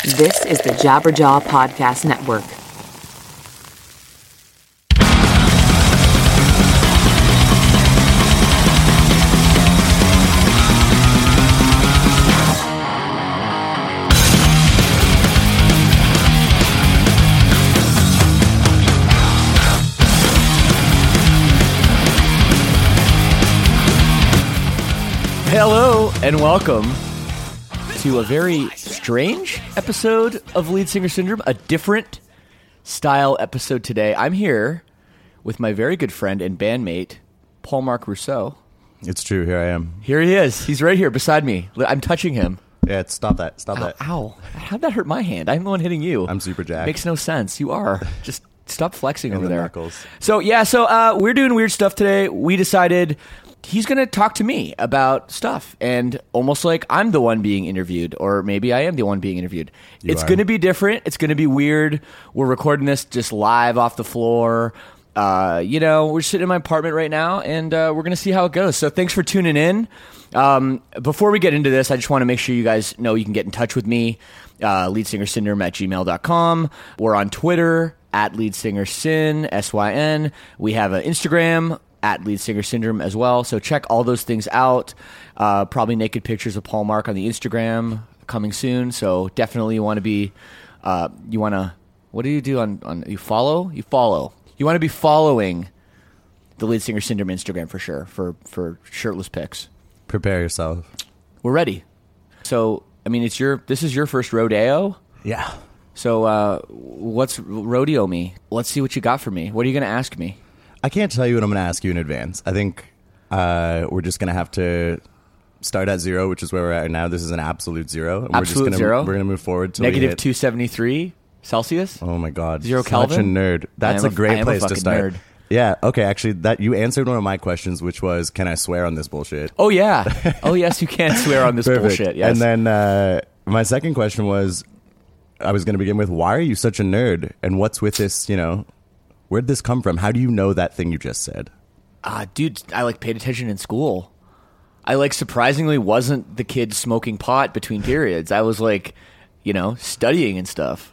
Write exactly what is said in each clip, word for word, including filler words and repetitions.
This is the Jabberjaw Podcast Network. Hello and welcome to a very strange episode of Lead Singer Syndrome, a different style episode today. I'm here with my very good friend and bandmate, Paul-Marc Rousseau. It's true, here I am. Here he is. He's right here beside me. I'm touching him. Yeah, stop that. Stop Ow, that. ow. How'd that hurt my hand? I'm the one hitting you. I'm super jacked. Makes no sense. You are. Just stop flexing In over the there. knuckles. So, yeah, so uh, we're doing weird stuff today. We decided he's going to talk to me about stuff, and almost like I'm the one being interviewed, or maybe I am the one being interviewed. You it's are. going to be different. It's going to be weird. We're recording this just live off the floor. Uh, you know, we're sitting in my apartment right now, and uh, we're going to see how it goes. So thanks for tuning in. Um, before we get into this, I just want to make sure you guys know you can get in touch with me, uh, leadsingersyndrome at gmail dot com. We're on Twitter, at leadsingersyn, S Y N. We have an Instagram, at Lead Singer Syndrome as well. So check all those things out. Uh, probably naked pictures of Paul-Marc on the Instagram coming soon. So definitely you want to be, uh, you want to, what do you do on, on, you follow? You follow. You want to be following the Lead Singer Syndrome Instagram for sure, for, for shirtless pics. Prepare yourself. We're ready. So, I mean, it's your, this is your first rodeo. Yeah. So, uh, what's rodeo me? Let's see what you got for me. What are you going to ask me? I can't tell you what I'm going to ask you in advance. I think uh, we're just going to have to start at zero, which is where we're at now. This is an absolute zero. And Absolute we're just gonna, zero? We're going to move forward to Negative two seventy-three Celsius? Oh my God. Zero Such Kelvin? a nerd. That's I a am a- I great am a place to fucking start. nerd. Yeah. Okay. Actually, that you answered one of my questions, which was, can I swear on this bullshit? Oh, yeah. Oh, yes, you can swear on this Perfect. bullshit. Yes. And then uh, my second question was, I was going to begin with, why are you such a nerd? And what's with this, you know, where'd this come from? How do you know that thing you just said? Ah, dude, I like paid attention in school. I like surprisingly wasn't the kid smoking pot between periods. I was like, you know, studying and stuff.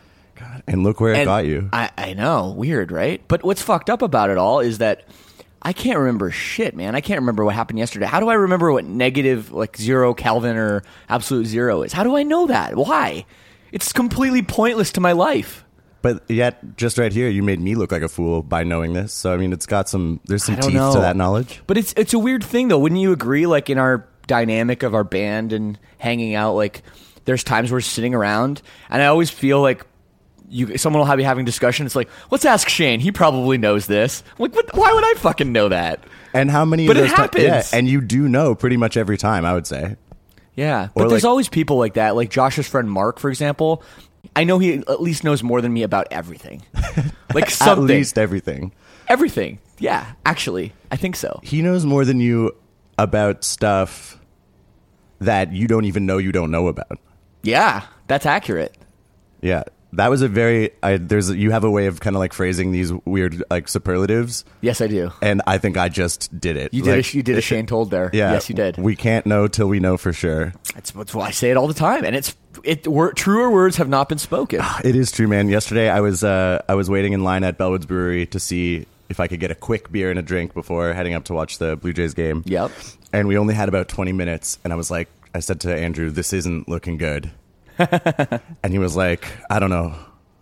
And look where it And got you. I, I know, weird, right? But what's fucked up about it all is that I can't remember shit, man. I can't remember what happened yesterday. How do I remember what negative, like zero Kelvin or absolute zero is? How do I know that? Why? It's completely pointless to my life. But yet, just right here, you made me look like a fool by knowing this. So, I mean, it's got some, there's some I don't teeth know. to that knowledge. But it's it's a weird thing, though. Wouldn't you agree? Like, in our dynamic of our band and hanging out, like, there's times we're sitting around, and I always feel like you someone will have be having discussion. It's like, let's ask Shane. He probably knows this. I'm like, what, why would I fucking know that? And how many But of it those ti- happens. yeah, and you do know pretty much every time, I would say. Yeah, but Or there's like- always people like that. Like Josh's friend Mark, for example. I know he at least knows more than me about everything. Like something. At least everything. Everything. Yeah, actually. I think so. He knows more than you about stuff that you don't even know you don't know about. Yeah, that's accurate. Yeah. That was a very, I, there's, a, you have a way of kind of like phrasing these weird like superlatives. Yes, I do. And I think I just did it. You did. Like, a, you did a Shane told there. Yeah. Yes, you did. We can't know till we know for sure. That's, that's why I say it all the time, and it's it. Wor- truer words have not been spoken. It is true, man. Yesterday I was uh, I was waiting in line at Bellwoods Brewery to see if I could get a quick beer and a drink before heading up to watch the Blue Jays game. Yep. And we only had about twenty minutes, and I was like, I said to Andrew, "This isn't looking good." And he was like, "I don't know.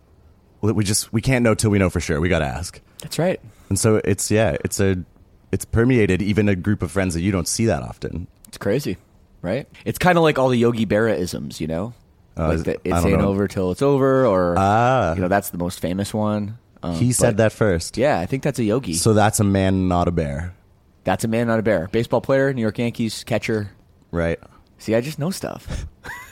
We just we can't know till we know for sure. We got to ask." That's right. And so it's yeah, it's a it's permeated even a group of friends that you don't see that often. It's crazy, right? It's kind of like all the Yogi Berra isms, you know, Uh, like the, I it's don't ain't know. over till it's over, or Ah. you know, that's the most famous one. Um, He said but- that first. Yeah, I think that's a Yogi. So that's a man, not a bear, That's a man, not a bear. Baseball player, New York Yankees catcher. right? See, I just know stuff.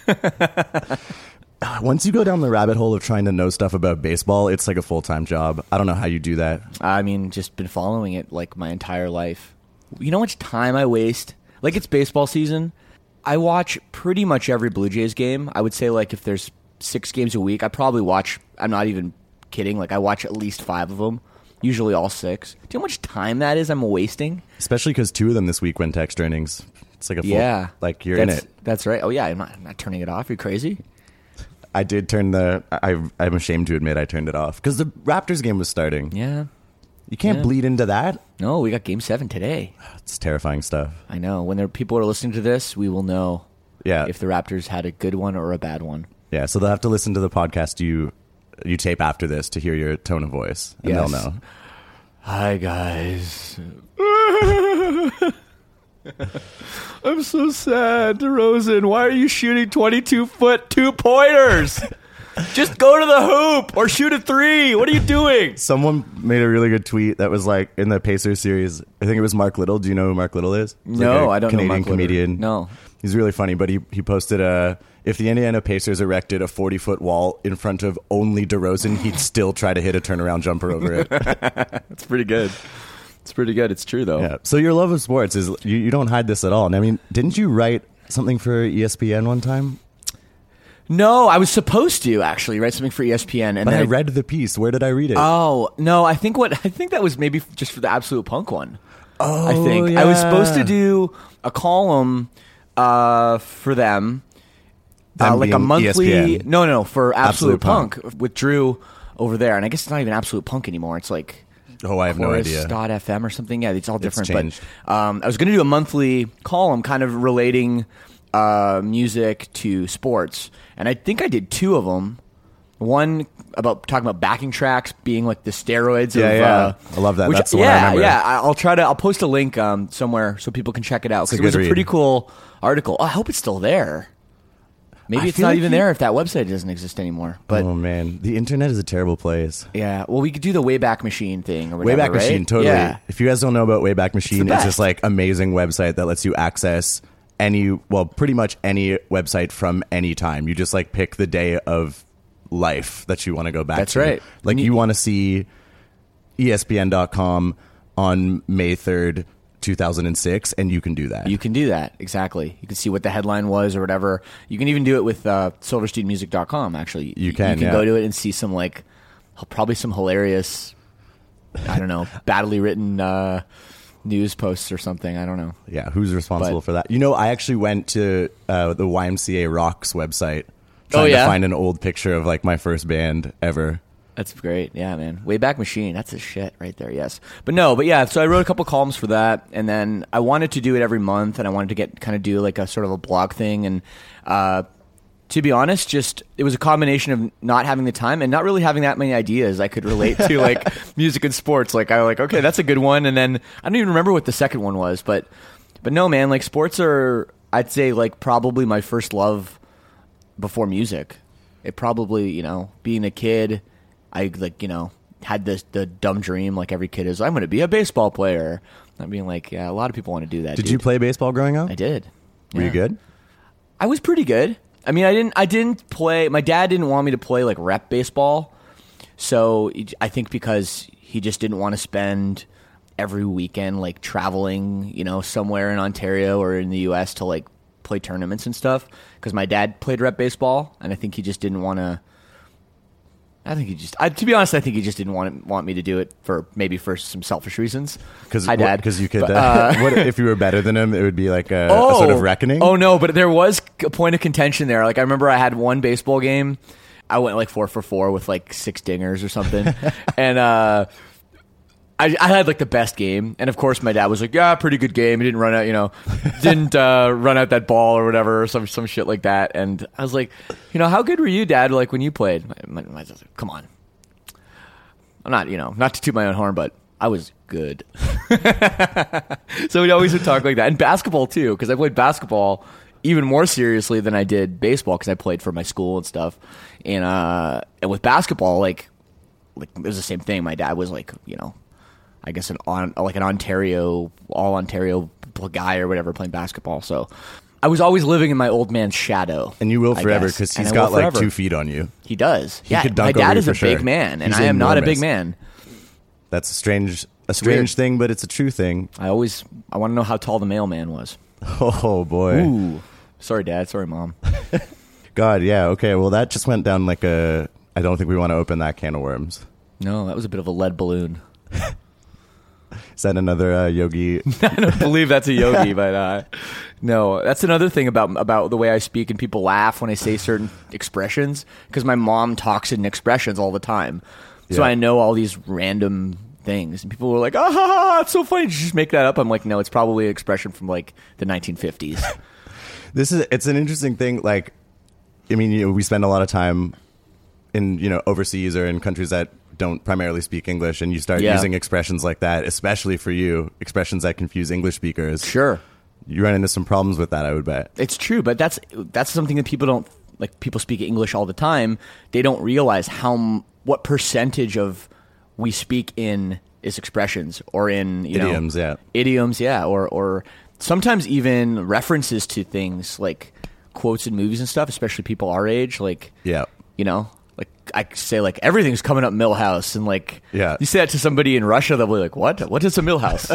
Once you go down the rabbit hole of trying to know stuff about baseball, it's like a full-time job. I don't know how you do that. I mean, just been following it like my entire life. You know how much time I waste? Like, it's baseball season. I watch pretty much every Blue Jays game. I would say, like, if there's six games a week, I probably watch, I'm not even kidding, like, I watch at least five of them. Usually all six. Do you know how much time that is I'm wasting? Especially because two of them this week went to extra innings. It's like a full, Yeah. like you're that's, in it. That's right. Oh, yeah, I'm not, I'm not turning it off. Are you crazy? I did turn the. I, I'm ashamed to admit I turned it off because the Raptors game was starting. Yeah. You can't Yeah. bleed into that. No, we got game seven today. It's terrifying stuff. I know. When there people are listening to this, we will know Yeah. if the Raptors had a good one or a bad one. Yeah. So they'll have to listen to the podcast you you tape after this to hear your tone of voice, and Yes. they'll know. Hi, guys. I'm so sad, DeRozan. Why are you shooting twenty-two foot two pointers? Just go to the hoop or shoot a three. What are you doing? Someone made a really good tweet that was like in the Pacers series. I think it was Mark Little. Do you know who Mark Little is? He's No, like a I don't know Canadian Mark Little. comedian. No. He's really funny, but he, he posted a, if the Indiana Pacers erected a forty-foot wall in front of only DeRozan, he'd still try to hit a turnaround jumper over it. That's pretty good. It's pretty good. It's true, though. Yeah. So your love of sports is, you, you don't hide this at all. And I mean, didn't you write something for E S P N one time? No, I was supposed to actually write something for E S P N, and But then I read the piece. Where did I read it? Oh no, I think what I think that was maybe just for the Absolute Punk one. Oh, I think yeah. I was supposed to do a column uh, for them, uh, Them like a being monthly. E S P N. No, no, for Absolute, Absolute Punk. Punk with Drew over there, and I guess it's not even Absolute Punk anymore. It's like Oh, I have no idea. Dot F M or something. Yeah, it's all different. changed. But um, I was going to do a monthly column, kind of relating uh, music to sports, and I think I did two of them. One about talking about backing tracks being like the steroids. Yeah, of, yeah. Uh, I love that. which- That's the one I yeah, remember. yeah. I- I'll try to. I'll post a link um, somewhere so people can check it out It's a because it was good a pretty read. cool article. Oh, I hope it's still there. Maybe I it's feel not like even you- there if that website doesn't exist anymore. But oh, man. The internet is a terrible place. yeah, well, we could do the Wayback Machine thing or whatever. Wayback right? Machine, totally. Yeah. If you guys don't know about Wayback Machine, it's, best. this like amazing website that lets you access any, well, pretty much any website from any time. You just like pick the day of life that you want to go back That's to. right. Like And you you- want to see E S P N dot com on May third, two thousand six, and you can do that. You can do that, exactly. You can see what the headline was or whatever. You can even do it with uh, silver student music dot com, actually. You can, You can yeah. go to it and see some, like, probably some hilarious, I don't know, badly written uh, news posts or something. I don't know. Yeah, who's responsible But- for that? You know, I actually went to uh, the Y M C A Rocks website trying Oh, yeah? to find an old picture of like my first band ever. That's great. Yeah, man. Wayback Machine. That's a shit right there. Yes. But no, but yeah, so I wrote a couple columns for that. And then I wanted to do it every month. And I wanted to get kind of do like a sort of a blog thing. And uh, to be honest, just it was a combination of not having the time and not really having that many ideas I could relate to like music and sports. Like I was like, okay, that's a good one. And then I don't even remember what the second one was. But, but no, man, like sports are, I'd say like probably my first love before music. It probably, you know, being a kid, I like, you know, had this the dumb dream like every kid is, I'm going to be a baseball player. I'm being like, yeah, a lot of people want to do that. Did dude. you play baseball growing up? I did. Were you Yeah. good? I was pretty good. I mean, I didn't I didn't play, my dad didn't want me to play like rep baseball. So I think because he just didn't want to spend every weekend like traveling, you know, somewhere in Ontario or in the U S to like play tournaments and stuff, because my dad played rep baseball, and I think he just didn't want to. I think he just, I, to be honest, I think he just didn't want want me to do it for maybe for some selfish reasons. Because Hi, Dad. Because you could. But, Uh, uh, what if you were better than him? It would be like a, a sort of reckoning. Oh no, but there was a point of contention there. Like I remember I had one baseball game. I went like four for four with like six dingers or something, and uh, I, I had like the best game. And of course, my dad was like, "Yeah, pretty good game. He didn't run out, you know, didn't uh, run out that ball or whatever, or some some shit like that." And I was like, "You know, how good were you, Dad? Like when you played?" My, my, my, come on, I'm not, you know, not to toot my own horn, but I was good. So we always would talk like that. And basketball too, because I played basketball even more seriously than I did baseball, because I played for my school and stuff. And uh, and with basketball, like, like it was the same thing. My dad was like, you know, I guess an on like an Ontario, all Ontario guy or whatever playing basketball. So I was always living in my old man's shadow. And you will I forever, guess. because And he's I will got like forever. two feet on you. He does. He yeah, could dunk my dad over you is a for big sure. man, and He's I am not a enormous. big man. That's a strange, a strange weird. thing, but it's a true thing. I always I want to know how tall the mailman was. Oh boy. Ooh, sorry, Dad. Sorry, Mom. God, yeah. Okay, well, that just went down like a. I don't think we want to open that can of worms. No, that was a bit of a lead balloon. Is that another uh, Yogi? I don't believe that's a Yogi, but uh, no, that's another thing about about the way I speak, and people laugh when I say certain expressions because my mom talks in expressions all the time, so Yeah. I know all these random things, and people were like, "Ah, ha, ha, it's so funny! Did you just make that up?" I'm like, "No, it's probably an expression from like the nineteen fifties." This is it's an interesting thing. Like, I mean, you know, we spend a lot of time in you know overseas or in countries that don't primarily speak English, and you start Yeah. using expressions like that, especially for you, expressions that confuse English speakers. Sure. You run into some problems with that, I would bet. It's true, but that's that's something that people don't like. People speak English all the time. They don't realize how m- what percentage of we speak in is expressions or in you Idioms, know, yeah. idioms, yeah, or or sometimes even references to things like quotes in movies and stuff. Especially people our age, like Yeah. you know. Like I say, like everything's coming up Millhouse, and like Yeah. you say that to somebody in Russia, they'll be like, "What? What is a Millhouse?"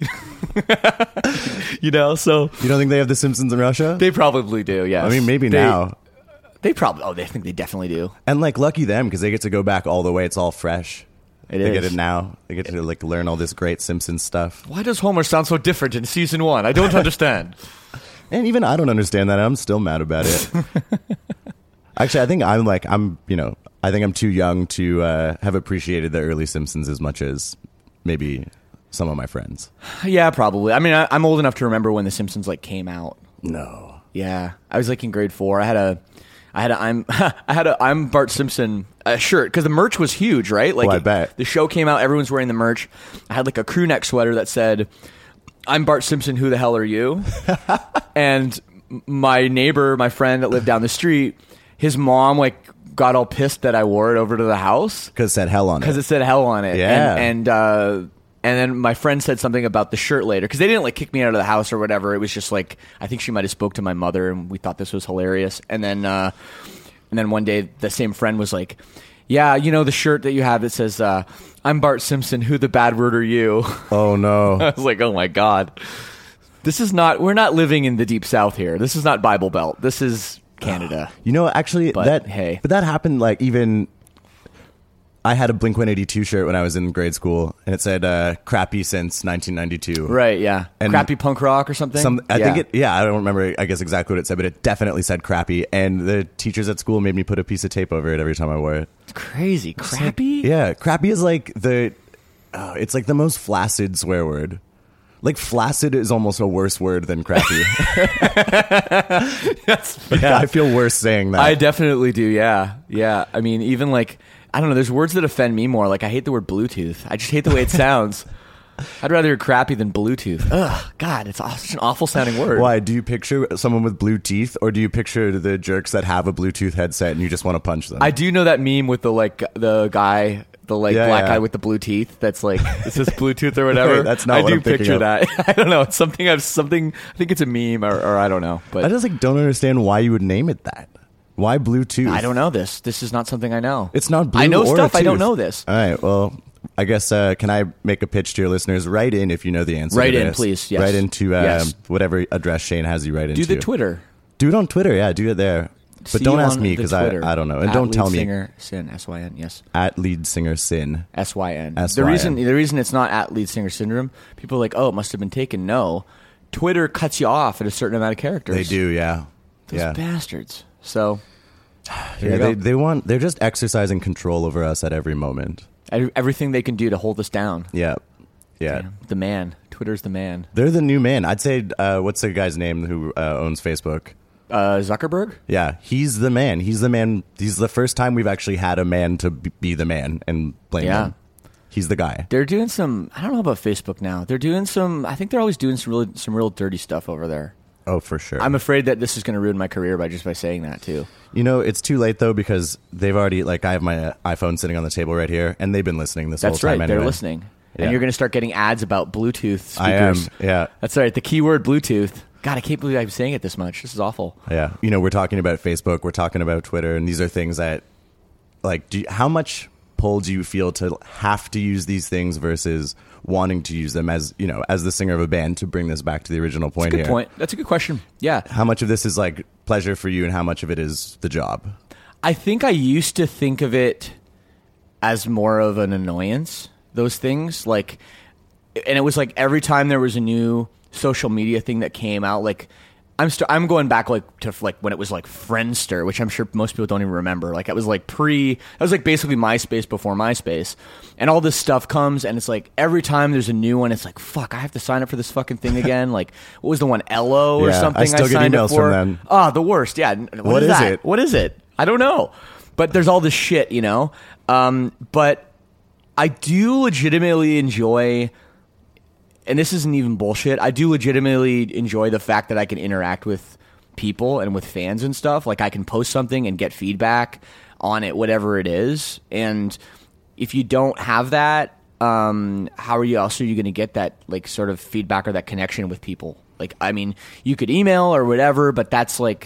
you know, so You don't think they have The Simpsons in Russia? they probably do. Yes, I mean, maybe They- now. They probably. Oh, they think they definitely do. And like, lucky them because they get to go back all the way. It's all fresh. It they is. get it now. They get to like learn all this great Simpsons stuff. Why does Homer sound so different in season one? I don't understand. And even I don't understand that. I'm still mad about it. Actually, I think I'm like I'm. You know, I think I'm too young to uh, have appreciated the early Simpsons as much as maybe some of my friends. Yeah, probably. I mean, I, I'm old enough to remember when The Simpsons like came out. No. Yeah, I was like in grade four. I had a, I had a, I'm, I had a, I'm Bart Simpson uh, shirt because the merch was huge, right? Like, Well, I it- bet. the show came out, everyone's wearing the merch. I had like a crew neck sweater that said, "I'm Bart Simpson. Who the hell are you?" And m- my neighbor, my friend that lived down the street, his mom like got all pissed that I wore it over to the house Because it said hell on it. because it said hell on it. Yeah. And and, uh, and then my friend said something about the shirt later because they didn't like kick me out of the house or whatever. It was just like I think she might have spoke to my mother and we thought this was hilarious. And then uh, and then one day the same friend was like, "Yeah, you know the shirt that you have that says uh, I'm Bart Simpson. Who the bad word are you?" Oh no. I was like, "Oh my god, this is not. We're not living in the deep South here. This is not Bible Belt. This is Canada." You know, actually, But, that hey. but that happened. Like even, I had a Blink one eighty-two shirt when I was in grade school, and it said uh, "crappy since nineteen ninety-two." Right? Yeah. And Crappy punk rock or something. Some, I yeah. think it. Yeah, I don't remember. I guess exactly what it said, but it definitely said "crappy." And the teachers at school made me put a piece of tape over it every time I wore it. It's crazy. Crappy. Yeah, crappy is like the. Uh, it's like the most flaccid swear word. Like flaccid is almost a worse word than crappy. That's, Yeah, I feel worse saying that. I definitely do. Yeah, yeah. I mean, even like I don't know. There's words that offend me more. Like I hate the word Bluetooth. I just hate the way it sounds. I'd rather hear crappy than Bluetooth. Ugh, God, it's aw- such an awful sounding word. Why? Do you picture someone with blue teeth, or do you picture the jerks that have a Bluetooth headset and you just want to punch them? I do know that meme with the like the guy, the like Yeah, black yeah. guy with the blue teeth. That's like it says Bluetooth or whatever. Wait, that's not I what do I'm thinking picture of. that. I don't know. It's something. I've something. I think it's a meme or, or I don't know. But I just like don't understand why you would name it that. Why Bluetooth? I don't know this. This is not something I know. It's not blue I know or a stuff. I don't tooth. know this. All right. Well, I guess uh, can I make a pitch to your listeners? Write in if you know the answer. Write to in, this. please. Yes. Write into uh, Yes. whatever address Shane has you write into. Do the Twitter. Do it on Twitter. Yeah, do it there. But See don't you ask on me the because I, Twitter. I don't know, and At don't lead tell me Singer Sin S Y N. Yes. at lead singer Sin. S Y N. S The Y N. reason the reason it's not at lead singer syndrome, people are like, oh, it must have been taken. No, Twitter cuts you off at a certain amount of characters. They do. Yeah. Those yeah. bastards. So here Yeah, you they, go. they want they're just exercising control over us at every moment. Every- Everything they can do to hold us down. Yeah, yeah. Damn, the man. Twitter's the man. They're the new man. I'd say. Uh, what's the guy's name who uh, owns Facebook? Uh, Zuckerberg. Yeah, he's the man. He's the man. He's the first time we've actually had a man to be be the man and blame Yeah. him. He's the guy. They're doing some. I don't know about Facebook now. They're doing some. I think they're always doing some really some real dirty stuff over there. Oh, for sure. I'm afraid that this is going to ruin my career by just by saying that too. you know, it's too late though because they've already like I have my uh, iPhone sitting on the table right here, and they've been listening this That's whole time. right. Anyway. They're listening. Yeah. And you're going to start getting ads about Bluetooth speakers. I am. Yeah. That's right. The keyword Bluetooth. God, I can't believe I'm saying it this much. This is awful. Yeah, you know, we're talking about Facebook, we're talking about Twitter, and these are things that, like, do you, how much pull do you feel to have to use these things versus wanting to use them as, you know, as the singer of a band, to bring this back to the original point That's a good here? point. That's a good question. Yeah. How much of this is like pleasure for you, and how much of it is the job? I think I used to think of it as more of an annoyance, those things. Like, and it was like every time there was a new social media thing that came out, like I'm st- I'm going back like to like when it was like Friendster, which I'm sure most people don't even remember. Like it was like pre, it was like basically MySpace before MySpace, and all this stuff comes, and it's like every time there's a new one, it's like fuck, I have to sign up for this fucking thing again. Like what was the one, Ello or Yeah, something? I still get signed emails up for. from them. Oh, the worst. Yeah. What, What is, is that? it? What is it? I don't know. But there's all this shit, you know. Um, but I do legitimately enjoy. And this isn't even bullshit. I do legitimately enjoy the fact that I can interact with people and with fans and stuff. Like I can post something and get feedback on it, whatever it is. And if you don't have that, um, how are you else are you going to get that like sort of feedback or that connection with people? Like, I mean, you could email or whatever, but that's like,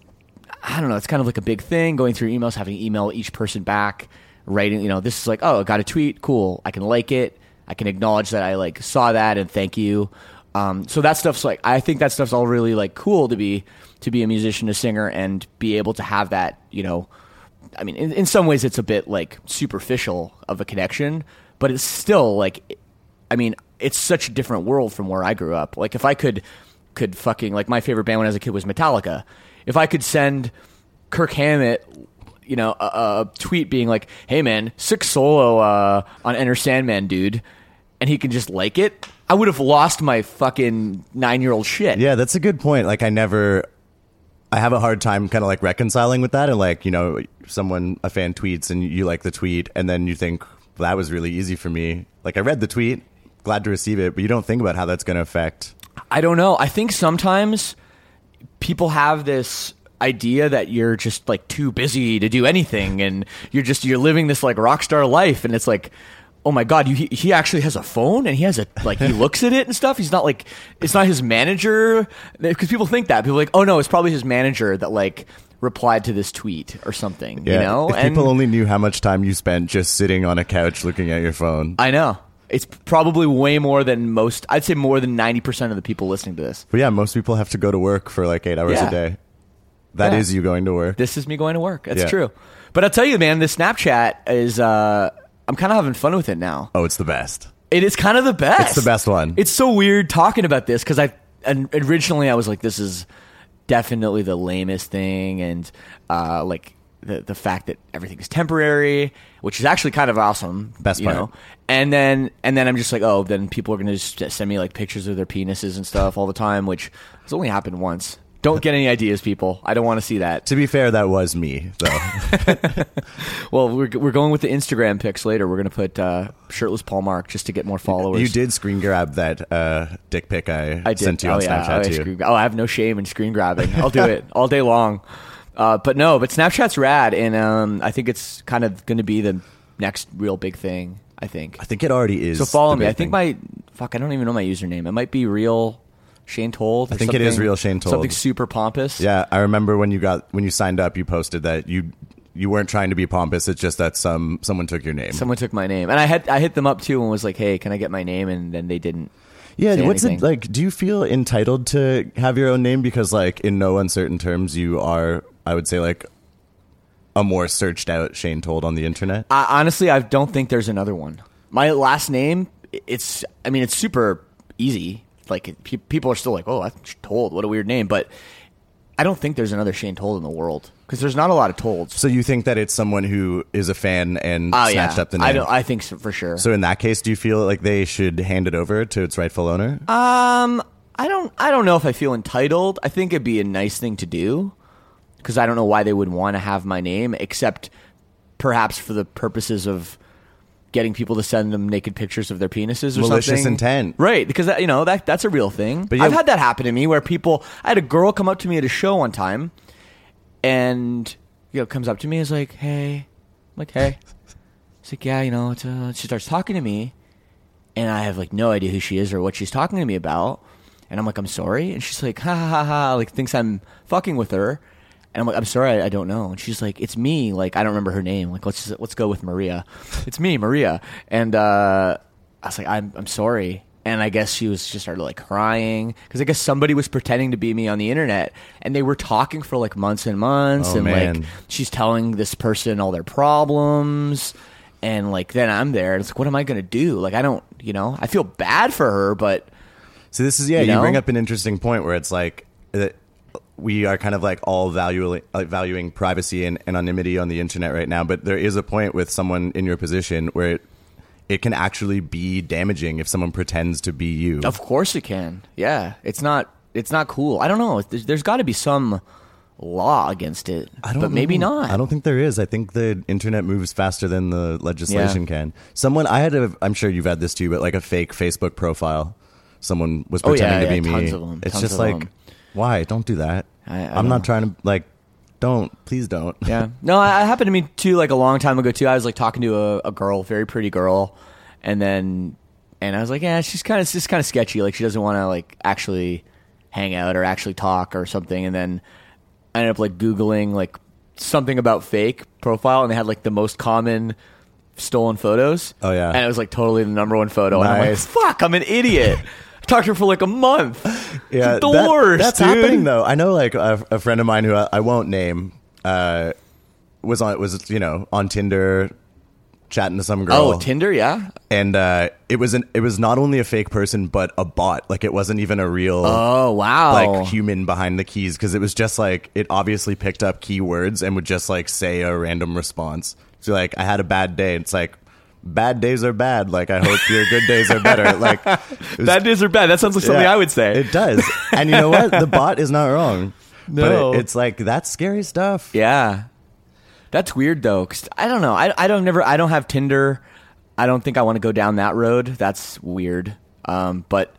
I don't know. It's kind of like a big thing going through emails, having to email each person back, writing, you know, this is like, oh, I got a tweet. Cool. I can like it. I can acknowledge that I like saw that and thank you. Um, so that stuff's like, I think that stuff's all really like cool to be, to be a musician, a singer, and be able to have that, you know, I mean, in, in some ways it's a bit like superficial of a connection, but it's still like, I mean, it's such a different world from where I grew up. Like if I could, could fucking, like my favorite band when I was a kid was Metallica. If I could send Kirk Hammett, you know, a, a tweet being like, hey man, sick solo uh, on Enter Sandman, dude, and he can just like it, I would have lost my fucking nine-year-old shit. Yeah, that's a good point. Like, I never, I have a hard time kind of like reconciling with that. And like, you know, someone, a fan tweets and you like the tweet and then you think, well, that was really easy for me. Like, I read the tweet, glad to receive it, but you don't think about how that's going to affect. I don't know. I think sometimes people have this idea that you're just like too busy to do anything and you're just, you're living this like rock star life. And it's like, oh my God, you, he, he actually has a phone and he has a, like, he looks at it and stuff. He's not like, it's not his manager. Because people think that. People are like, oh no, it's probably his manager that like replied to this tweet or something, Yeah. you know? If and people only knew how much time you spent just sitting on a couch looking at your phone. I know. It's probably way more than most, I'd say more than ninety percent of the people listening to this. But yeah, most people have to go to work for like eight hours Yeah. a day. That Yeah. is you going to work. This is me going to work. That's Yeah. true. But I'll tell you, man, this Snapchat is, uh, I'm kind of having fun with it now. Oh, it's the best. It is kind of the best. It's the best one. It's so weird talking about this because I and originally I was like, this is definitely the lamest thing, and uh, like the the fact that everything is temporary, which is actually kind of awesome. Best you part. know? And then and then I'm just like, oh, then people are gonna just send me like pictures of their penises and stuff all the time, which has only happened once. Don't get any ideas, people. I don't want to see that. To be fair, that was me, though. Well, we're we're going with the Instagram pics later. We're gonna put uh, shirtless Paul Mark just to get more followers. You did screen grab that uh, dick pic I, I did. sent you oh, on yeah. Snapchat, oh, too. I screen, oh, I have no shame in screen grabbing. I'll do it all day long. Uh, but no, but Snapchat's rad, and um, I think it's kind of going to be the next real big thing, I think. I think it already is. So follow the me. big I think thing. my... Fuck, I don't even know my username. It might be real Shane Told. I think it is something- real Shane Told. Something super pompous. Yeah, I remember when you got when you signed up, you posted that you you weren't trying to be pompous. It's just that some someone took your name. Someone took my name. And I had I hit them up, too, and was like, hey, can I get my name? And then they didn't. Yeah, say what's anything. it like? Do you feel entitled to have your own name because, like, in no uncertain terms, you are, I would say, like, a more searched out Shane Told on the internet? I, honestly, I don't think there's another one. My last name, it's, I mean, it's super easy. Like, pe- people are still like, oh, that's Told. What a weird name. But I don't think there's another Shane Told in the world because there's not a lot of Tolds. So you think that it's someone who is a fan and Oh, snatched yeah. up the name? I, don't, I think so, for sure. So in that case, do you feel like they should hand it over to its rightful owner? Um, I don't, I don't know if I feel entitled. I think it'd be a nice thing to do because I don't know why they would want to have my name except perhaps for the purposes of getting people to send them naked pictures of their penises or Malicious something. intent. Right, because that, you know, that that's a real thing. But yeah- I've had that happen to me where people, I had a girl come up to me at a show one time and, you know, comes up to me and is like, hey, I'm like, hey. She's like, yeah, you know, it's, uh, she starts talking to me and I have like no idea who she is or what she's talking to me about. And I'm like, I'm sorry. And she's like, ha ha ha ha, like thinks I'm fucking with her. And I'm like, I'm sorry, I, I don't know. And she's like, it's me. Like, I don't remember her name. Like, let's just, let's go with Maria. It's me, Maria. And uh, I was like, I'm I'm sorry. And I guess she was just started like crying because I guess somebody was pretending to be me on the internet, and they were talking for like months and months. Oh, and man. like, she's telling this person all their problems. and like then I'm there. And it's like, what am I gonna do? Like I don't, you know, I feel bad for her, but so this is yeah. You, You, know? bring up an interesting point where it's like that we are kind of like all valuing like valuing privacy and anonymity on the internet right now, but there is a point with someone in your position where it, it can actually be damaging if someone pretends to be you. Of course it can. Yeah, it's not. It's not cool. I don't know. There's, there's got to be some law against it, I don't but maybe know. not. I don't think there is. I think the internet moves faster than the legislation Yeah. can. Someone I had a. I'm sure you've had this too, but like a fake Facebook profile. Someone was Oh, yeah, pretending to yeah, be me. tons of them, It's tons just of like, them. why? Don't do that. I- I I'm know. not trying to like. Don't please don't. Yeah. No, it happened to me too. Like a long time ago too. I was like talking to a, a girl, very pretty girl, and then and I was like, yeah, she's kind of just kind of sketchy. Like she doesn't want to like actually hang out or actually talk or something. And then I ended up like Googling like something about fake profile, and they had like the most common stolen photos. Oh, yeah. And it was like totally the number one photo. And I'm like, Nice. fuck, I'm an idiot. I talked to her for like a month. Yeah, It's the that- worst. That's dude. happening though. I know, like a, a friend of mine who I, I won't name uh, was on was you know on Tinder, chatting to some girl. Oh, Tinder, yeah. and uh, it was an it was not only a fake person but a bot. Like it wasn't even a real Oh, wow. like human behind the keys, because it was just like it obviously picked up keywords and would just like say a random response. So like I had a bad day. It's like. Bad days are bad. Like I hope your good days are better. Like it was- Bad days are bad. That sounds like something yeah, I would say. It does. And you know what? The bot is not wrong. No. But it, it's like that's scary stuff. Yeah, that's weird though. 'Cause I don't know. I I don't never. I don't have Tinder. I don't think I want to go down that road. That's weird. Um, but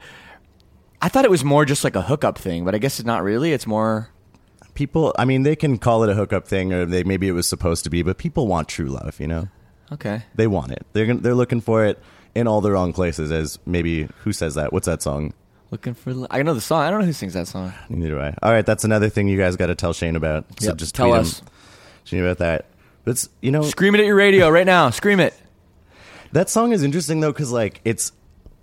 I thought it was more just like a hookup thing. But I guess it's not really. It's more. People, I mean, they can call it a hookup thing, or they maybe it was supposed to be, but people want true love. You know, Okay. they want it. They're gonna, they're looking for it in all the wrong places. As maybe who says that? What's that song? Looking for. I know the song. I don't know who sings that song. Neither do I. All right, that's another thing you guys got to tell Shane about. So Yep, just tell tweet us. him, Shane, about that. But it's, you know, Scream it at your radio right now. Scream it. that song is interesting though, because like it's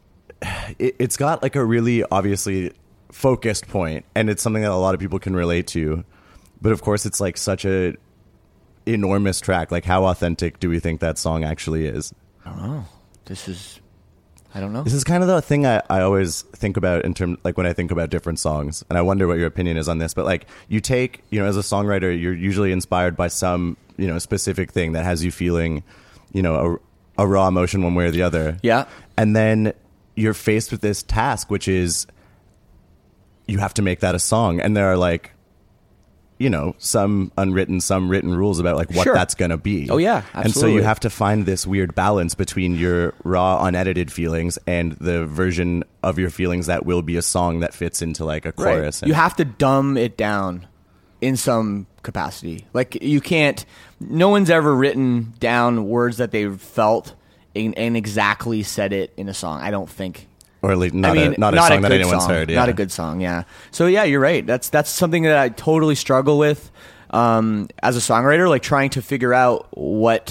it, it's got like a really obviously focused point, and it's something that a lot of people can relate to. But of course, it's like such a enormous track. Like, how authentic do we think that song actually is? I don't know. This is. I don't know. This is kind of the thing I, I always think about in terms, like when I think about different songs, and I wonder what your opinion is on this. But like, you take, you know, as a songwriter, you're usually inspired by some, you know, specific thing that has you feeling, you know, a, a raw emotion one way or the other. Yeah. And then you're faced with this task, which is you have to make that a song, and there are like, you know, some unwritten, some written rules about like what Sure. that's going to be. Oh, yeah, And so absolutely. you have to find this weird balance between your raw, unedited feelings and the version of your feelings that will be a song that fits into like a chorus. You have to dumb it down in some capacity. Like you can't. No one's ever written down words that they felt and, and exactly said it in a song. I don't think. or at least not I mean, a not, a song that good anyone's song. heard. Yeah. Not a good song. Yeah. So yeah, you're right. That's that's something that I totally struggle with um, as a songwriter. Like trying to figure out what,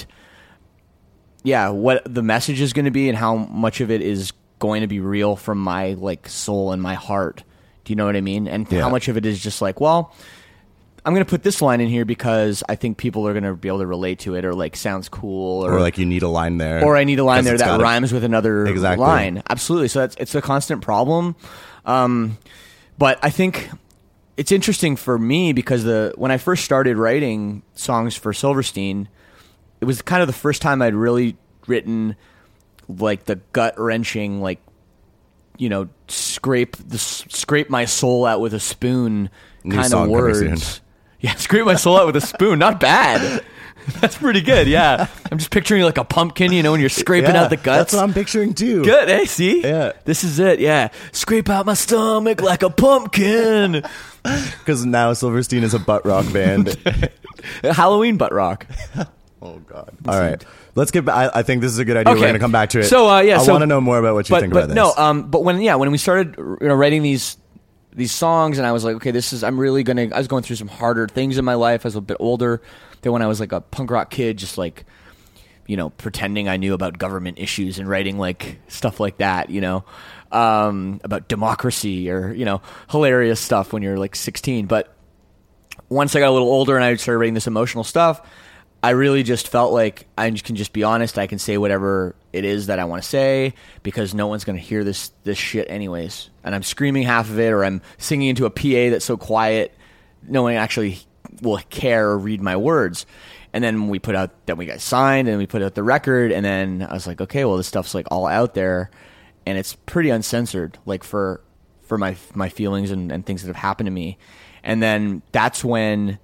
yeah, what the message is going to be and how much of it is going to be real from my like soul and my heart. Do you know what I mean? And Yeah. how much of it is just like, well, I'm going to put this line in here because I think people are going to be able to relate to it, or like sounds cool, or, Or like you need a line there, or I need a line 'cause there it's that gotta- rhymes with another Exactly. line. Absolutely. So that's it's a constant problem. Um, but I think it's interesting for me because the when I first started writing songs for Silverstein, it was kind of the first time I'd really written like the gut wrenching, like, you know, scrape the scrape my soul out with a spoon New kind song of coming words. soon. Yeah, scrape my soul out with a spoon. Not bad. That's pretty good. Yeah, I'm just picturing like a pumpkin, you know, when you're scraping Yeah, out the guts. That's what I'm picturing too. Good, eh? See? Yeah. This is it, yeah. Scrape out my stomach like a pumpkin. Because now Silverstein is a butt rock band. Halloween butt rock. Oh God! All right, let's get. Back. I, I think this is a good idea. We're Okay. going to come back to it. So, uh, yeah, I so- want to know more about what you But think but about this. no, um, but when yeah, when we started you know, writing these these songs, and I was like, okay, this is I'm really gonna. I was going through some harder things in my life. I was a bit older than when I was like a punk rock kid, just like, you know, pretending I knew about government issues and writing like stuff like that, you know, um, about democracy or, you know, hilarious stuff when you're like sixteen. But once I got a little older and I started writing this emotional stuff, I really just felt like I can just be honest. I can say whatever it is that I want to say because no one's going to hear this this shit anyways. And I'm screaming half of it, or I'm singing into a P A that's so quiet, no one actually will care or read my words. And then we put out, then we got signed, and we put out the record, and then I was like, okay, well, this stuff's like all out there, and it's pretty uncensored, like for for my my feelings and, and things that have happened to me. And then that's when,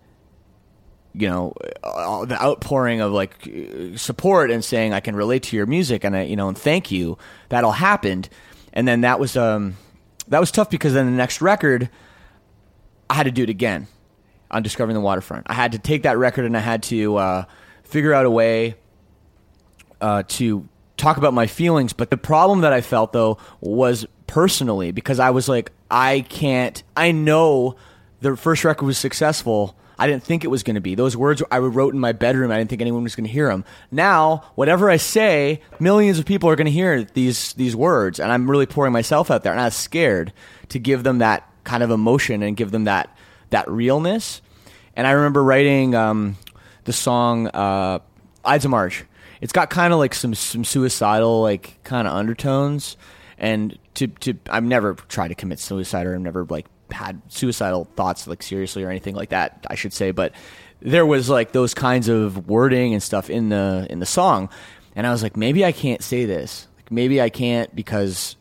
you know, uh, the outpouring of like support and saying I can relate to your music and I, you know, and thank you, that all happened. And then that was um that was tough because then the next record I had to do it again on Discovering the Waterfront. I had to take that record and I had to uh, figure out a way uh, to talk about my feelings. But the problem that I felt though was personally, because I was like, I can't. I know the first record was successful. I didn't think it was going to be. Those words I wrote in my bedroom, I didn't think anyone was going to hear them. Now, whatever I say, millions of people are going to hear these these words, and I'm really pouring myself out there. And I was scared to give them that kind of emotion and give them that that realness. And I remember writing um, the song uh, Ides of March. It's got kind of like some some suicidal like kind of undertones. And to to I've never tried to commit suicide, or I've never like had suicidal thoughts like seriously or anything like that, I should say, but there was like those kinds of wording and stuff in the in the song, and I was like, maybe I can't say this, like maybe I can't because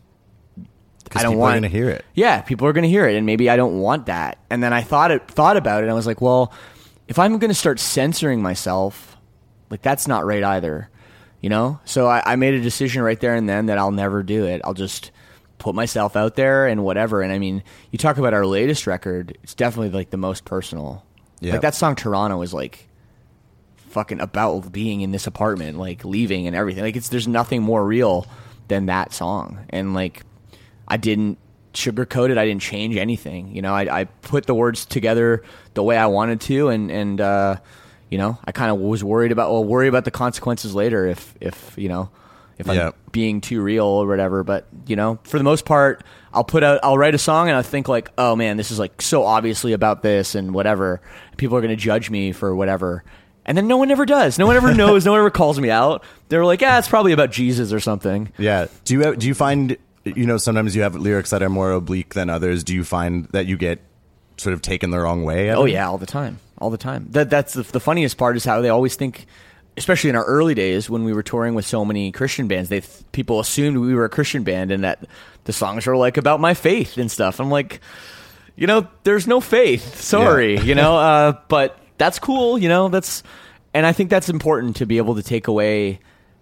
I don't people want are gonna hear it. Yeah, people are gonna hear it, and maybe I don't want that. And then I thought it thought about it, and I was like, well, if I'm gonna start censoring myself, like that's not right either, you know. So I, I made a decision right there and then that I'll never do it. I'll just put myself out there and whatever. And I mean, you talk about our latest record, it's definitely like the most personal. Yeah. Like that song Toronto is like fucking about being in this apartment, like leaving and everything. Like it's there's nothing more real than that song. And like I didn't sugarcoat it, I didn't change anything. You know, I, I put the words together the way I wanted to, and and uh, you know, I kind of was worried about well, worry about the consequences later if if you know. If I'm yeah. being too real or whatever. But, you know, for the most part, I'll put out, I'll write a song and I think like, oh man, this is like so obviously about this and whatever. People are going to judge me for whatever. And then no one ever does. No one ever knows. No one ever calls me out. They're like, yeah, it's probably about Jesus or something. Yeah. Do you, do you find, you know, sometimes you have lyrics that are more oblique than others. Do you find that you get sort of taken the wrong way? Oh yeah, all the time. All the time. That That's the, the funniest part is how they always think, especially in our early days when we were touring with so many Christian bands, they people assumed we were a Christian band and that the songs were like about my faith and stuff. I'm like, you know, there's no faith. Sorry, yeah. you know, uh, but that's cool. You know, that's, and I think that's important to be able to take away,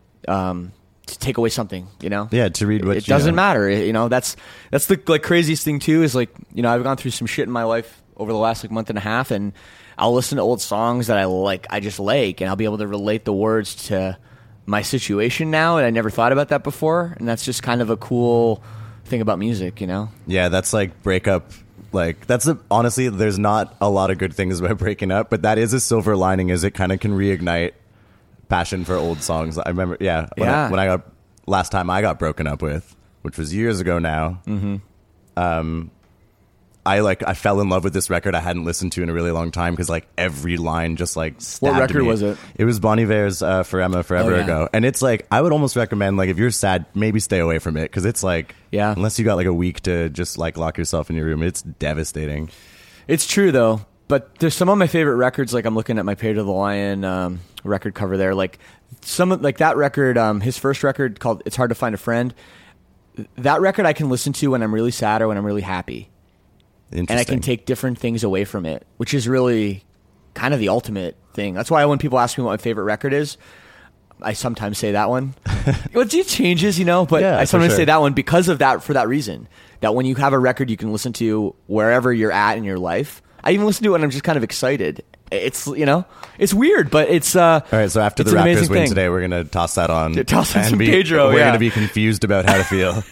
um, to take away something. You know, yeah, to read what it you doesn't know. matter. You know, that's that's the like craziest thing too. Is like, you know, I've gone through some shit in my life over the last like month and a half, and I'll listen to old songs that I like, I just like, and I'll be able to relate the words to my situation now, and I never thought about that before, and that's just kind of a cool thing about music, you know? Yeah, that's like breakup. Like that's a, honestly, there's not a lot of good things about breaking up, but that is a silver lining, is it kind of can reignite passion for old songs. I remember, yeah, when, yeah. I, when I got last time I got broken up with, which was years ago now. Mm-hmm. Um. I like I fell in love with this record I hadn't listened to in a really long time because like every line just like stabbed What record me. was it? It was Bon Iver's uh, For Emma Forever Oh, yeah. Ago, and it's like I would almost recommend like if you're sad, maybe stay away from it because it's like Yeah. unless you got like a week to just like lock yourself in your room, it's devastating. It's true though, but there's some of my favorite records. Like I'm looking at my Page of the Lion um, record cover there. Like some of, like that record, um, his first record called "It's Hard to Find a Friend." That record I can listen to when I'm really sad or when I'm really happy. And I can take different things away from it, which is really kind of the ultimate thing. That's why when people ask me what my favorite record is, I sometimes say that one. Well, it changes, you know, but Yeah, I for sometimes sure. say that one because of that, for that reason. That when you have a record you can listen to wherever you're at in your life. I even listen to it when I'm just kind of excited. It's, you know, it's weird, but it's... Uh, All right, so after the it's an Raptors amazing win thing. today, we're going to toss that on. Yeah, toss on and some be, Pedro, We're yeah. going to be confused about how to feel.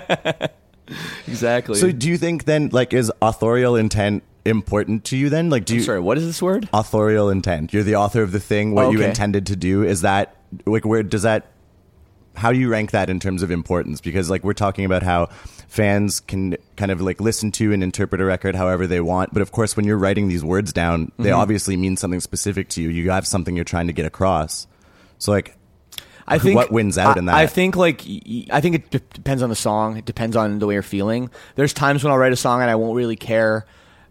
Exactly. So do you think then, like, is authorial intent important to you then? Like, do you... Sorry, what is this word? Authorial intent. You're the author of the thing. What Oh, you okay. intended to do. Is that, like, where does that... how do you rank that in terms of importance? Because like we're talking about how fans can kind of like listen to and interpret a record however they want, but of course when you're writing these words down, they mm-hmm. obviously mean something specific to you. You have something you're trying to get across. So like, I think what wins out I, in that? I think like I think it d- depends on the song. It depends on the way you're feeling. There's times when I'll write a song and I won't really care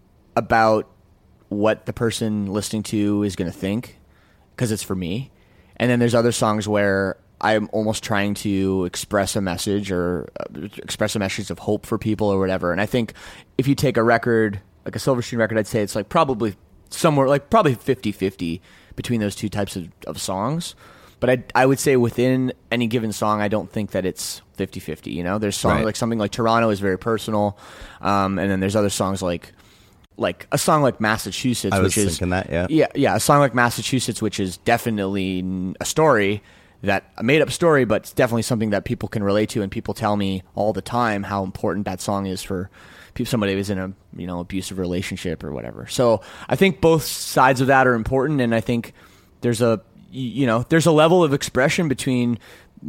about what the person listening to is going to think because it's for me. And then there's other songs where I'm almost trying to express a message or uh, express a message of hope for people or whatever. And I think if you take a record, like a Silverstein record, I'd say it's like probably somewhere like probably fifty-fifty between those two types of, of songs. But I, I would say within any given song, I don't think that it's fifty-fifty. You know, there's songs right. like something like Toronto is very personal. Um, and then there's other songs like, like a song like Massachusetts, I was which is thinking that, yeah. yeah, yeah, a song like Massachusetts, which is definitely a story that a made up story, but it's definitely something that people can relate to. And people tell me all the time how important that song is for people, somebody who's in a, you know, abusive relationship or whatever. So I think both sides of that are important. And I think there's a, you know, there's a level of expression between,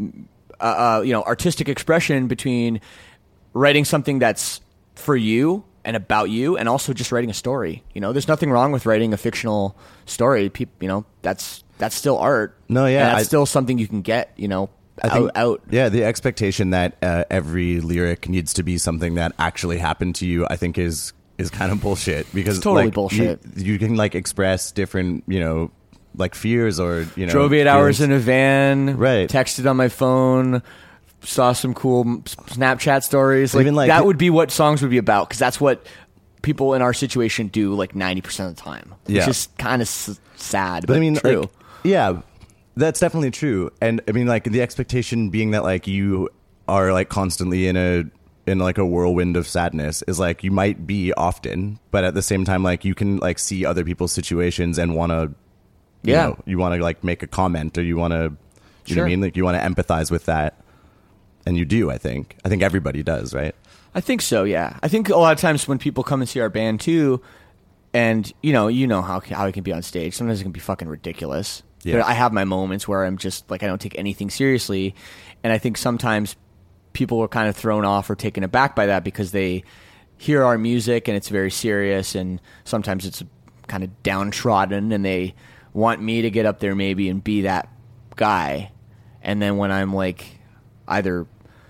uh, uh, you know, artistic expression between writing something that's for you and about you, and also just writing a story. You know, there's nothing wrong with writing a fictional story. People, you know, that's that's still art. No, yeah, and that's I, still something you can get. You know, I think, out, out. Yeah, the expectation that uh, every lyric needs to be something that actually happened to you, I think is is kind of bullshit. Because it's totally like, bullshit. You, you can like express different, you know, like fears or you know. Drove eight feelings. hours in a van. Right. Texted on my phone. Saw some cool Snapchat stories. Like, Even like that would be what songs would be about, because that's what people in our situation do like ninety percent of the time. Yeah. Which is kind of s- sad, but, But I mean, true. like, yeah, that's definitely true. And I mean, like the expectation being that like you are like constantly in a in like a whirlwind of sadness is like you might be often, but at the same time, like you can like see other people's situations and want to, you Yeah. know, you want to like make a comment or you want to, you know Sure. what I mean? Like you want to empathize with that. And you do, I think. I think everybody does, right? I think so, yeah. I think a lot of times when people come and see our band too, and you know, you know how how it can be on stage. Sometimes it can be fucking ridiculous. Yeah. But I have my moments where I'm just like I don't take anything seriously, and I think sometimes people are kind of thrown off or taken aback by that because they hear our music and it's very serious, and sometimes it's kind of downtrodden, and they want me to get up there maybe and be that guy, and then when I'm like either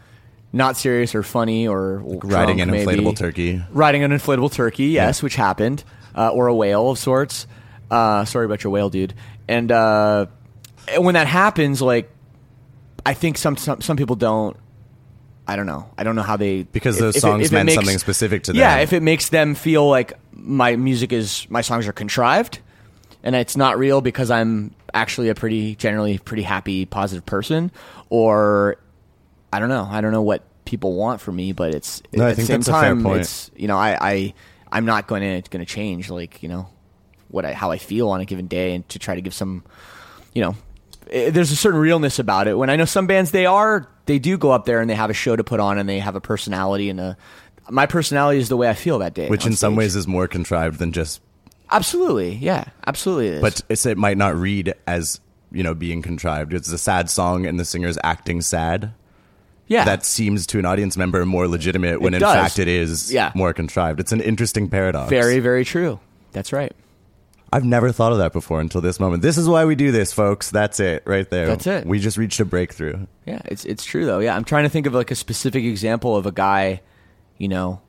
not serious or funny or Like drunk, riding an maybe. inflatable turkey. Riding an inflatable turkey, yes, Yeah. which happened, uh, or a whale of sorts. Uh, sorry about your whale, dude. And uh, and when that happens, like, I think some some, some people don't. I don't know. I don't know how they Because if- those if it- songs if it meant makes- something specific to them. Yeah, if it makes them feel like my music is my songs are contrived, and it's not real because I'm actually a pretty generally pretty happy, positive person, or I don't know. I don't know what people want from me, but it's No, I at the think same that's a fair time, point. it's you know, I, I I'm not going to going to change like you know what I how I feel on a given day, and to try to give some, you know, eh, there's a certain realness about it. When I know some bands, they are they do go up there and they have a show to put on, and they have a personality, and a my personality is the way I feel that day, Which on in some stage. ways is more contrived than just, Absolutely, yeah, absolutely. It is. but it's, it might not read as, you know, being contrived. It's a sad song and the singer's acting sad. yeah, That seems to an audience member more legitimate when It in does. fact it is Yeah. more contrived. It's an interesting paradox. very, very true. That's right. I've never thought of that before until this moment. This is why we do this, folks. That's it right there. That's it. We just reached a breakthrough. Yeah, it's it's true though. Yeah, I'm trying to think of like a specific example of a guy, you know,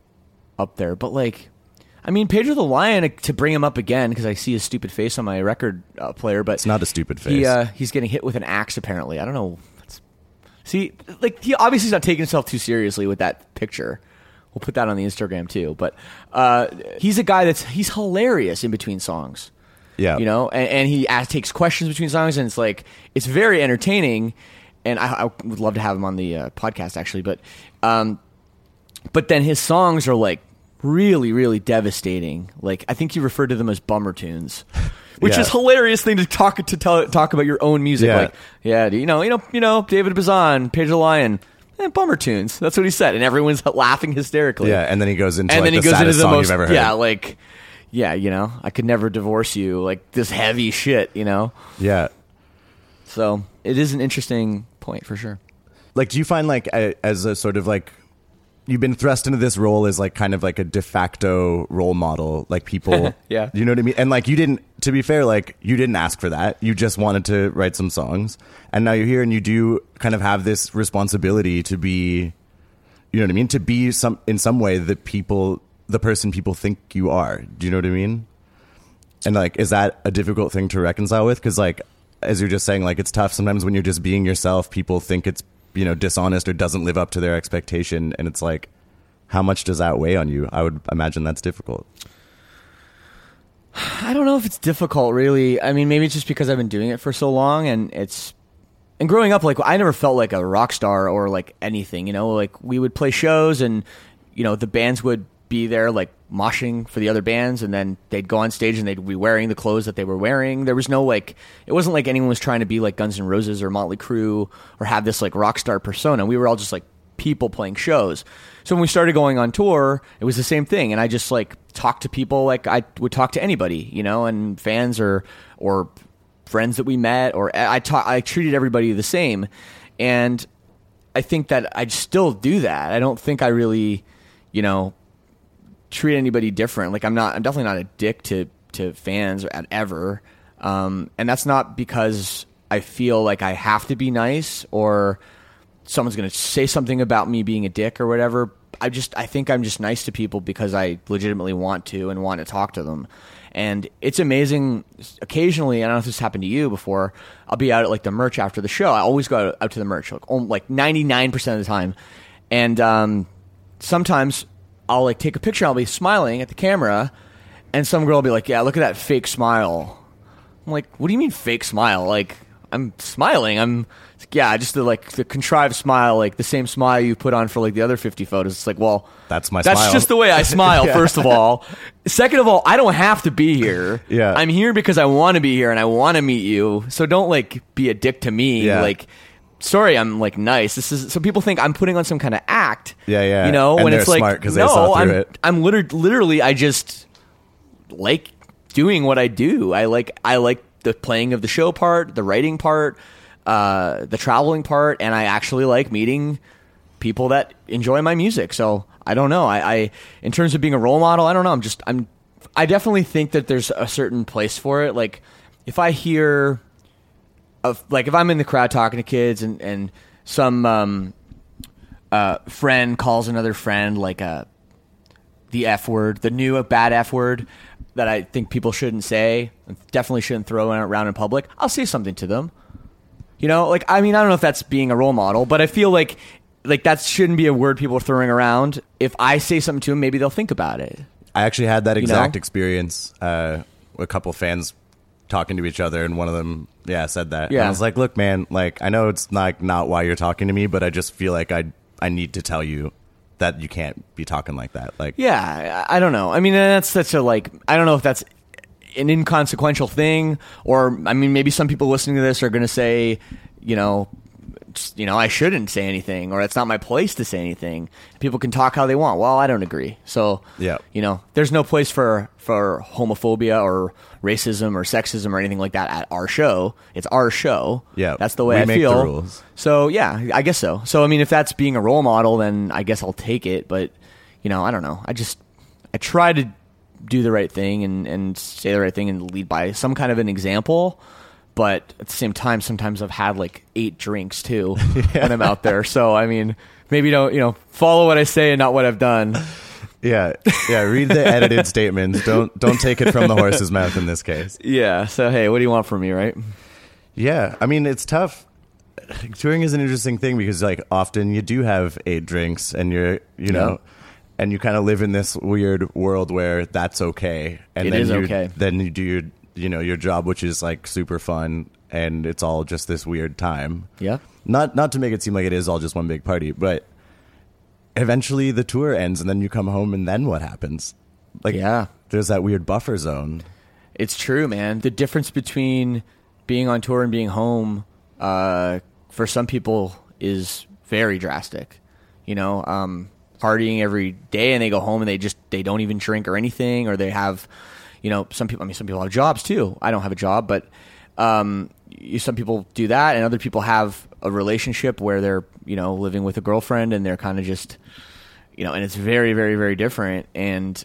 up there. But like, I mean, Pedro the Lion, to bring him up again because I see his stupid face on my record uh, player. But It's not a stupid face. He uh, he's getting hit with an axe apparently. I don't know. It's, see, like he obviously is not taking himself too seriously with that picture. We'll put that on the Instagram too. But uh, he's a guy that's he's hilarious in between songs. Yeah. You know, and, and he asks, takes questions between songs, and it's like it's very entertaining. And I, I would love to have him on the uh, podcast actually, but um, but then his songs are like really, really devastating. Like I think he referred to them as bummer tunes, which Yeah. is hilarious thing to talk to tell, talk about your own music. Yeah. Like, yeah, you know, you know, you know, David Bazan, Pedro the Lion, eh, bummer tunes. That's what he said, and everyone's laughing hysterically. Yeah, and then he goes into and like then he the goes into saddest the song most, you've ever heard. yeah, like, yeah, you know, I could never divorce you, like this heavy shit, you know. Yeah. So it is an interesting point for sure. Like, do you find like a, as a sort of like, you've been thrust into this role as like kind of like a de facto role model, like people, Yeah. you know what I mean? And like, you didn't, to be fair, like you didn't ask for that. You just wanted to write some songs, and now you're here and you do kind of have this responsibility to be, you know what I mean? To be some, in some way, the people, the person people think you are. Do you know what I mean? And like, is that a difficult thing to reconcile with? Cause like, as you're just saying, like, it's tough sometimes when you're just being yourself, people think it's, you know, dishonest or doesn't live up to their expectation. And it's like, how much does that weigh on you? I would imagine that's difficult. I don't know if it's difficult, really. I mean, maybe it's just because I've been doing it for so long, and it's, and growing up, like, I never felt like a rock star or like anything, you know, like we would play shows and, you know, the bands would be there like moshing for the other bands, and then they'd go on stage and they'd be wearing the clothes that they were wearing. There was no like, it wasn't like anyone was trying to be like Guns N' Roses or Motley Crue or have this like rock star persona. We were all just like people playing shows. So when we started going on tour, it was the same thing. And I just like talked to people like I would talk to anybody, you know, and fans or, or friends that we met, or I ta- I treated everybody the same. And I think that I still do that. I don't think I really, you know, treat anybody different. Like I'm not, I'm definitely not a dick to, to fans at ever. Um, and that's not because I feel like I have to be nice or someone's going to say something about me being a dick or whatever. I just, I think I'm just nice to people because I legitimately want to and want to talk to them. And it's amazing. Occasionally, I don't know if this happened to you before, I'll be out at like the merch after the show. I always go out to the merch like, like ninety-nine percent of the time. And um, sometimes I'll like take a picture. I'll be smiling at the camera, and some girl will be like, "Yeah, look at that fake smile." I'm like, "What do you mean fake smile? Like I'm smiling. I'm yeah, just the like the contrived smile, like the same smile you put on for like the other fifty photos." It's like, well, that's my. That's smile. just the way I smile. Yeah. First of all, second of all, I don't have to be here. Yeah, I'm here because I want to be here and I want to meet you. So don't like be a dick to me. Yeah. Like. Sorry, I'm like nice. This is so people think I'm putting on some kind of act. Yeah, yeah. You know, and when they're it's like smart 'cause no, they saw through I'm it. I'm literally, literally I just like doing what I do. I like I like the playing of the show part, the writing part, uh, the traveling part, and I actually like meeting people that enjoy my music. So I don't know. I, I in terms of being a role model, I don't know. I'm just I'm I definitely think that there's a certain place for it. Like if I hear. Of like if I'm in the crowd talking to kids and and some um, uh, friend calls another friend like a the F word, the new bad F word that I think people shouldn't say, definitely shouldn't throw around in public, I'll say something to them. You know, like I mean I don't know if that's being a role model, but I feel like like that shouldn't be a word people are throwing around. If I say something to them, maybe they'll think about it. I actually had that exact know? experience. Uh, a couple fans talking to each other, and one of them yeah said that. Yeah. And I was like, look man, like I know it's not not why you're talking to me, but I just feel like I I need to tell you that you can't be talking like that. Like yeah, I I don't know. I mean, that's such a like I don't know if that's an inconsequential thing, or I mean maybe some people listening to this are going to say, you know, just, you know, I shouldn't say anything, or it's not my place to say anything. People can talk how they want. Well, I don't agree. So, yeah. you know, there's no place for, for homophobia or racism or sexism or anything like that at our show. It's our show. Yeah. That's the way we I make feel. The rules. So, yeah, I guess so. So, I mean, if that's being a role model, then I guess I'll take it. But, you know, I don't know. I just, I try to do the right thing and, and say the right thing and lead by some kind of an example. But at the same time, sometimes I've had like eight drinks too yeah. when I'm out there. So, I mean, maybe don't, you know, follow what I say and not what I've done. Yeah. Yeah. Read the edited statements. Don't, don't take it from the horse's mouth in this case. Yeah. So, hey, what do you want from me? Right. Yeah. I mean, it's tough. Touring is an interesting thing because like often you do have eight drinks and you're, you know, yeah. and you kind of live in this weird world where that's okay. And it then is you, okay. Then you do your, you know, your job, which is like super fun, and it's all just this weird time. Yeah. Not not to make it seem like it is all just one big party, but eventually the tour ends and then you come home and then what happens? Like, yeah, there's that weird buffer zone. It's true, man. The difference between being on tour and being home, uh, for some people is very drastic. You know, um, partying every day and they go home and they just, they don't even drink or anything, or they have, you know, some people, I mean, some people have jobs too. I don't have a job, but, um, you, some people do that, and other people have a relationship where they're, you know, living with a girlfriend, and they're kind of just, you know, and it's very, very, very different. And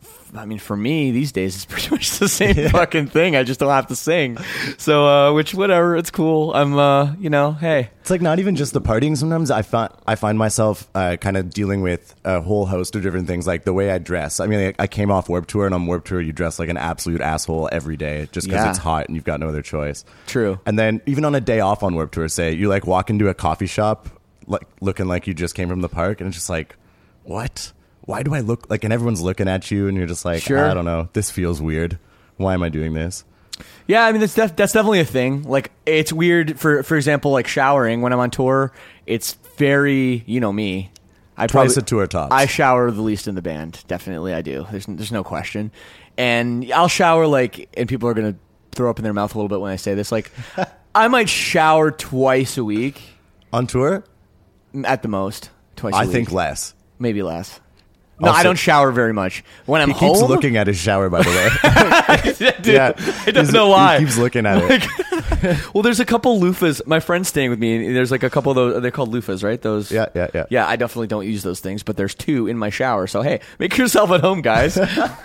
I mean, for me these days, it's pretty much the same yeah. fucking thing. I just don't have to sing. So, uh, which, whatever, it's cool. I'm, uh, you know, hey. It's like not even just the partying. Sometimes I find, I find myself uh, kind of dealing with a whole host of different things, like the way I dress. I mean, I came off Warped Tour, and on Warped Tour, you dress like an absolute asshole every day just because Yeah. it's hot and you've got no other choice. True. And then even on a day off on Warped Tour, say, you like walk into a coffee shop like looking like you just came from the park, and it's just like, what? Why do I look like, and everyone's looking at you, and you're just like, Sure. I don't know, this feels weird. Why am I doing this? Yeah, I mean, that's def- that's definitely a thing. Like, it's weird, for for example, like showering when I'm on tour. It's very, you know me. I Twice probably, a tour tops. I shower the least in the band. Definitely, I do. There's there's no question. And I'll shower, like, and people are going to throw up in their mouth a little bit when I say this. Like, I might shower twice a week. On tour? At the most. Twice a I week. think less. Maybe less. No, Also- I don't shower very much. When I'm He keeps home... looking at his shower, by the way. Dude, yeah, I don't He's- know why. He keeps looking at it. Well, there's a couple loofahs. My friend's staying with me, and there's like a couple of those. They're called loofahs, right? Those. Yeah, yeah, yeah. Yeah, I definitely don't use those things, but there's two in my shower. So hey, make yourself at home, guys.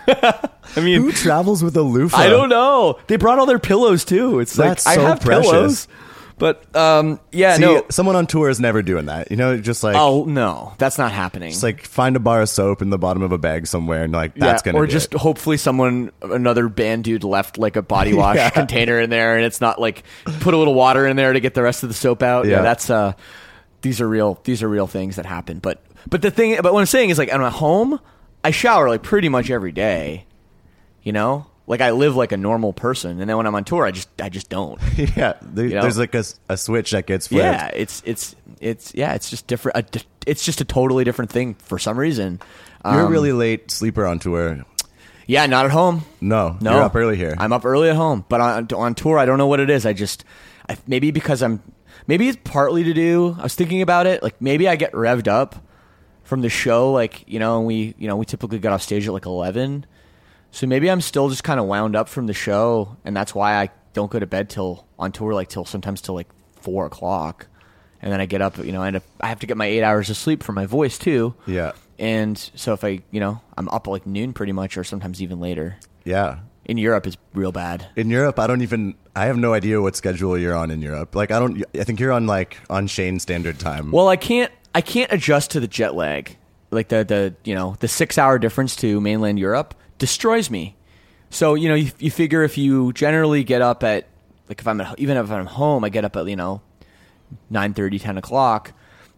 I mean, Who travels with a loofah? I don't know. They brought all their pillows too. It's That's like so I have precious. pillows, but um, yeah, See, no. someone on tour is never doing that. You know, just like, Oh no, that's not happening. just like find a bar of soap in the bottom of a bag somewhere, and like that's yeah, gonna or do just it. hopefully someone, another band dude left like a body wash Yeah. container in there, and it's not like put a little water in there to get the rest of the soap out. Yeah, Yeah. that's uh, these are real. These are real things that happen. But but the thing, but what I'm saying is like, I'm at home, I shower like pretty much every day. You know, like I live like a normal person, and then when I'm on tour, I just I just don't. yeah. There, You know? There's like a, a switch that gets flipped. Yeah, it's it's it's yeah, it's just different. A di- it's just a totally different thing for some reason. You're a Um, really late sleeper on tour. yeah, not at home. No, No, you're up early here. I'm up early at home, but on on tour, I don't know what it is. I just I, maybe because I'm maybe it's partly to do. I was thinking about it. Like maybe I get revved up from the show. Like you know, and we you know we typically get off stage at like eleven. So maybe I'm still just kind of wound up from the show, and that's why I don't go to bed till on tour, like till sometimes till like four o'clock, and then I get up. You know, I end up I have to get my eight hours of sleep for my voice too. Yeah. And so if I, you know, I'm up like noon pretty much, or sometimes even later. Yeah. In Europe, it's real bad. In Europe, I don't even. I have no idea what schedule you're on in Europe. Like, I don't. I think you're on like on Shane Standard Time. Well, I can't. I can't adjust to the jet lag. Like the the you know the six hour difference to mainland Europe destroys me. So you know you, you figure if you generally get up at like if I'm at, even if I'm home, I get up at you know nine thirty, ten o'clock.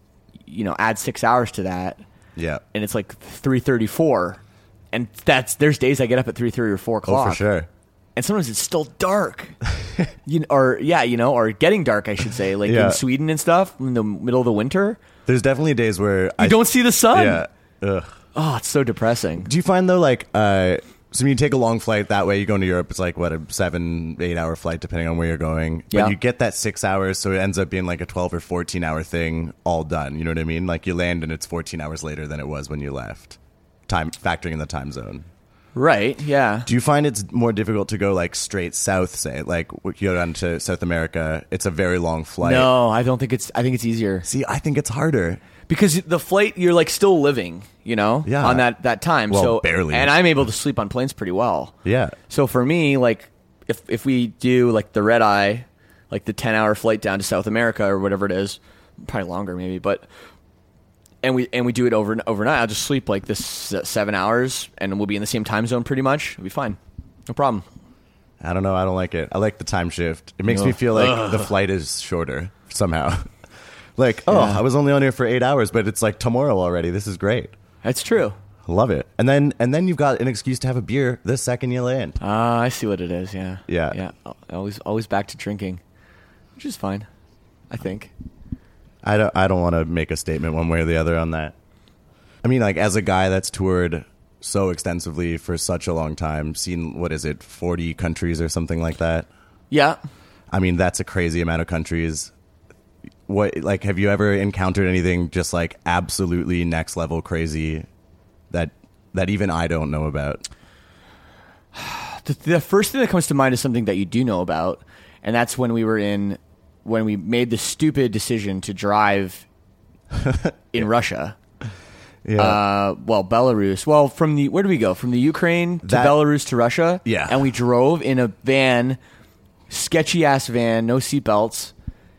You know, add six hours to that, Yeah. and it's like three thirty four. And that's there's days I get up at three thirty or four o'clock. Oh, for sure. And sometimes it's still dark, you know, or yeah, you know, or getting dark, I should say, like Yeah. in Sweden and stuff in the middle of the winter. There's definitely days where You I don't see the sun. Yeah. Ugh. Oh, it's so depressing. Do you find though, like, uh, so when you take a long flight that way, you go into Europe, it's like what a seven, eight hour flight depending on where you're going. But Yeah. you get that six hours, so it ends up being like a twelve or fourteen hour thing, all done. You know what I mean? Like you land and it's fourteen hours later than it was when you left. Time factoring in the time zone. Right? Yeah. Do you find it's more difficult to go like straight south? Say, like you go down to South America, it's a very long flight. No, I don't think it's. I think it's easier See, I think it's harder. because the flight you're like still living, you know, Yeah. on that that time. Well, so barely. and I'm able to sleep on planes pretty well. Yeah. So for me, like if if we do like the red eye, like the ten hour flight down to South America or whatever it is, probably longer maybe, but and we and we do it over overnight, I'll just sleep like this uh, seven hours, and we'll be in the same time zone pretty much. It'll be fine, no problem. I don't know. I don't like it. I like the time shift. It makes me Ugh. feel like Ugh. the flight is shorter somehow. Like, oh, Yeah. I was only on here for eight hours, but it's like tomorrow already. This is great. That's true. Love it. And then and then you've got an excuse to have a beer the second you land. Ah, I see what it is. Yeah, Yeah. yeah. Always always back to drinking, which is fine, I think. I don't I don't want to make a statement one way or the other on that. I mean, like as a guy that's toured so extensively for such a long time, seen what is it, forty countries or something like that. Yeah. I mean, that's a crazy amount of countries. What like have you ever encountered anything just like absolutely next level crazy that that even I don't know about? The, the first thing that comes to mind is something that you do know about, and that's when we were in when we made the stupid decision to drive in Russia. Yeah. Uh, well, Belarus. Well, from the where do we go? From the Ukraine to That- Belarus to Russia. Yeah. And we drove in a van, sketchy ass van, no seatbelts.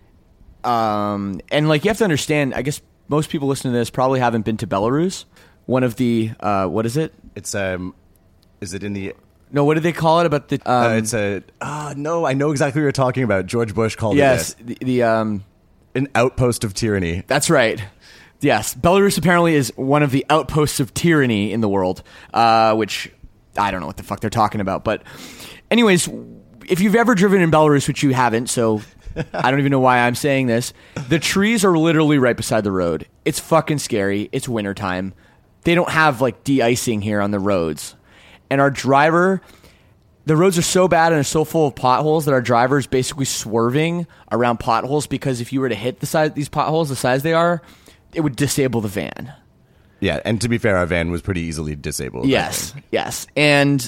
Um, and like you have to understand, I guess most people listening to this probably haven't been to Belarus. One of the uh, what is it? It's um, is it in the? No, what did they call it about the? Um, Uh, it's a. Ah, no, I know exactly what you're talking about. George Bush called yes, it the, the um, this. An outpost of tyranny. that's right. Yes, Belarus apparently is one of the outposts of tyranny in the world, uh, which I don't know what the fuck they're talking about. But anyways, if you've ever driven in Belarus, which you haven't, so I don't even know why I'm saying this, the trees are literally right beside the road. It's fucking scary. It's wintertime. They don't have like de-icing here on the roads. And our driver, the roads are so bad and are so full of potholes that our driver is basically swerving around potholes because if you were to hit the size these potholes the size they are, it would disable the van. Yeah, and to be fair, our van was pretty easily disabled. I Yes, think. yes. And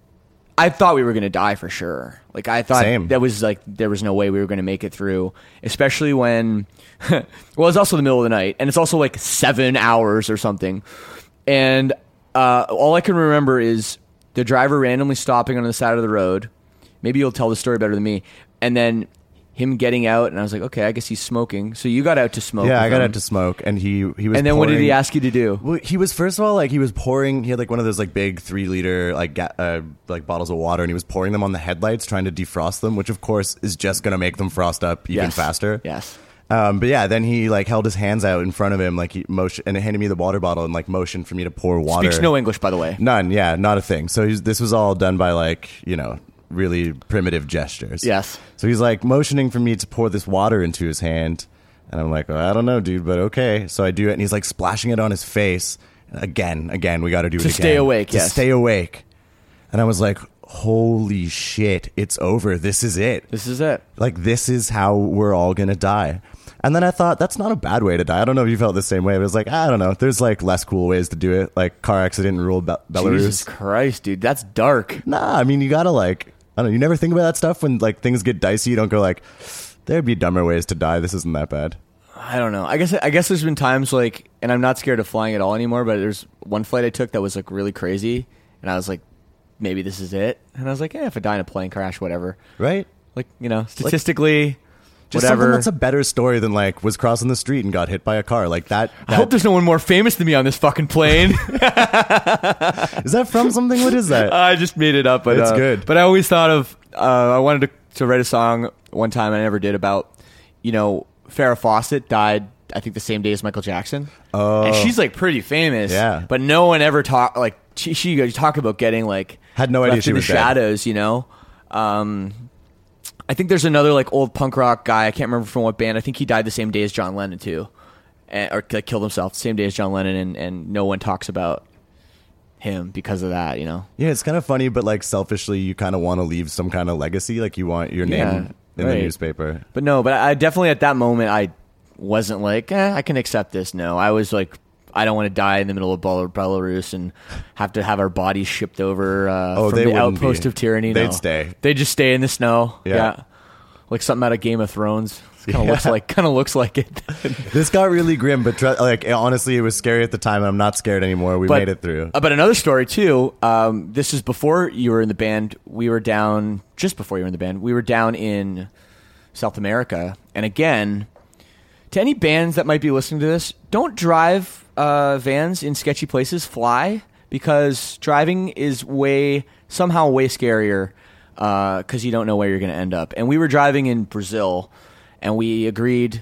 I thought we were going to die for sure. Like, I thought Same. that was like, there was no way we were going to make it through, especially when, well, it's also the middle of the night, and it's also like seven hours or something. And uh, all I can remember is the driver randomly stopping on the side of the road. Maybe you'll tell the story better than me. And then him getting out, and I was like, okay, I guess he's smoking. So you got out to smoke. Yeah, with I got him. out to smoke, and he he was. And then what did he pouring- ask you to do? Well, he was first of all like he was pouring. He had like one of those like big three liter like ga- uh, like bottles of water, and he was pouring them on the headlights, trying to defrost them, which of course is just going to make them frost up even Yes. faster. Yes. Um, but yeah, then he like held his hands out in front of him, like he motion and handed me the water bottle and like motioned for me to pour water. Speaks no English, by the way. None. Yeah, not a thing. So he's, this was all done by like you know really primitive gestures. Yes. So he's like motioning for me to pour this water into his hand. And I'm like, well, I don't know, dude, but okay. So I do it. And he's like splashing it on his face. Again, again, we got to do it To again. stay awake, To yes. stay awake. And I was like, holy shit, it's over. This is it. This is it. Like, this is how we're all going to die. And then I thought, that's not a bad way to die. I don't know if you felt the same way. It was like, I don't know. There's like less cool ways to do it. Like car accident in rural Be- Belarus. Jesus Christ, dude. That's dark. Nah, I mean, you gotta like, I don't know, you never think about that stuff when like things get dicey. You don't go like, there'd be dumber ways to die. This isn't that bad. I don't know. I guess I guess there's been times like, and I'm not scared of flying at all anymore, but there's one flight I took that was like really crazy, and I was like, maybe this is it. And I was like, yeah, if I die in a plane crash, whatever. Right? Like, you know, statistically, Just whatever. something that's a better story than like was crossing the street and got hit by a car. Like that. I hope that there's no one more famous than me on this fucking plane. is that from something? What is that? I just made it up, but It's uh, good. But I always thought of uh, I wanted to, to write a song one time, and I never did, about, you know, Farrah Fawcett died, I think, the same day as Michael Jackson. Oh. And she's like pretty famous. Yeah. But no one ever talk like she, she talk about getting like Had no idea left she in the was dead. shadows. You know. Um, I think there's another like old punk rock guy. I can't remember from what band. I think he died the same day as John Lennon too, and, or like, killed himself the same day as John Lennon, and, and no one talks about him because of that. You know. Yeah, it's kind of funny, but like selfishly, you kind of want to leave some kind of legacy. Like you want your name Yeah, in the right. newspaper. But no, but I definitely at that moment I wasn't like, eh, I can accept this. No, I was like, I don't want to die in the middle of Bel- Belarus and have to have our bodies shipped over uh, Oh, from they the wouldn't outpost be. of tyranny. They'd No. stay. They just stay in the snow. Yeah. Yeah, like something out of Game of Thrones. Kind of Yeah. looks like, kind of looks like it. This got really grim, but tr- like honestly, it was scary at the time, and I'm not scared anymore. We But- made it through. uh, But another story too. Um, this is before you were in the band. We were down just before you were in the band. We were down in South America, and again, to any bands that might be listening to this, don't drive uh, vans in sketchy places. Fly, because driving is way somehow way scarier because you don't know where you're going to end up. And we were driving in Brazil, and we agreed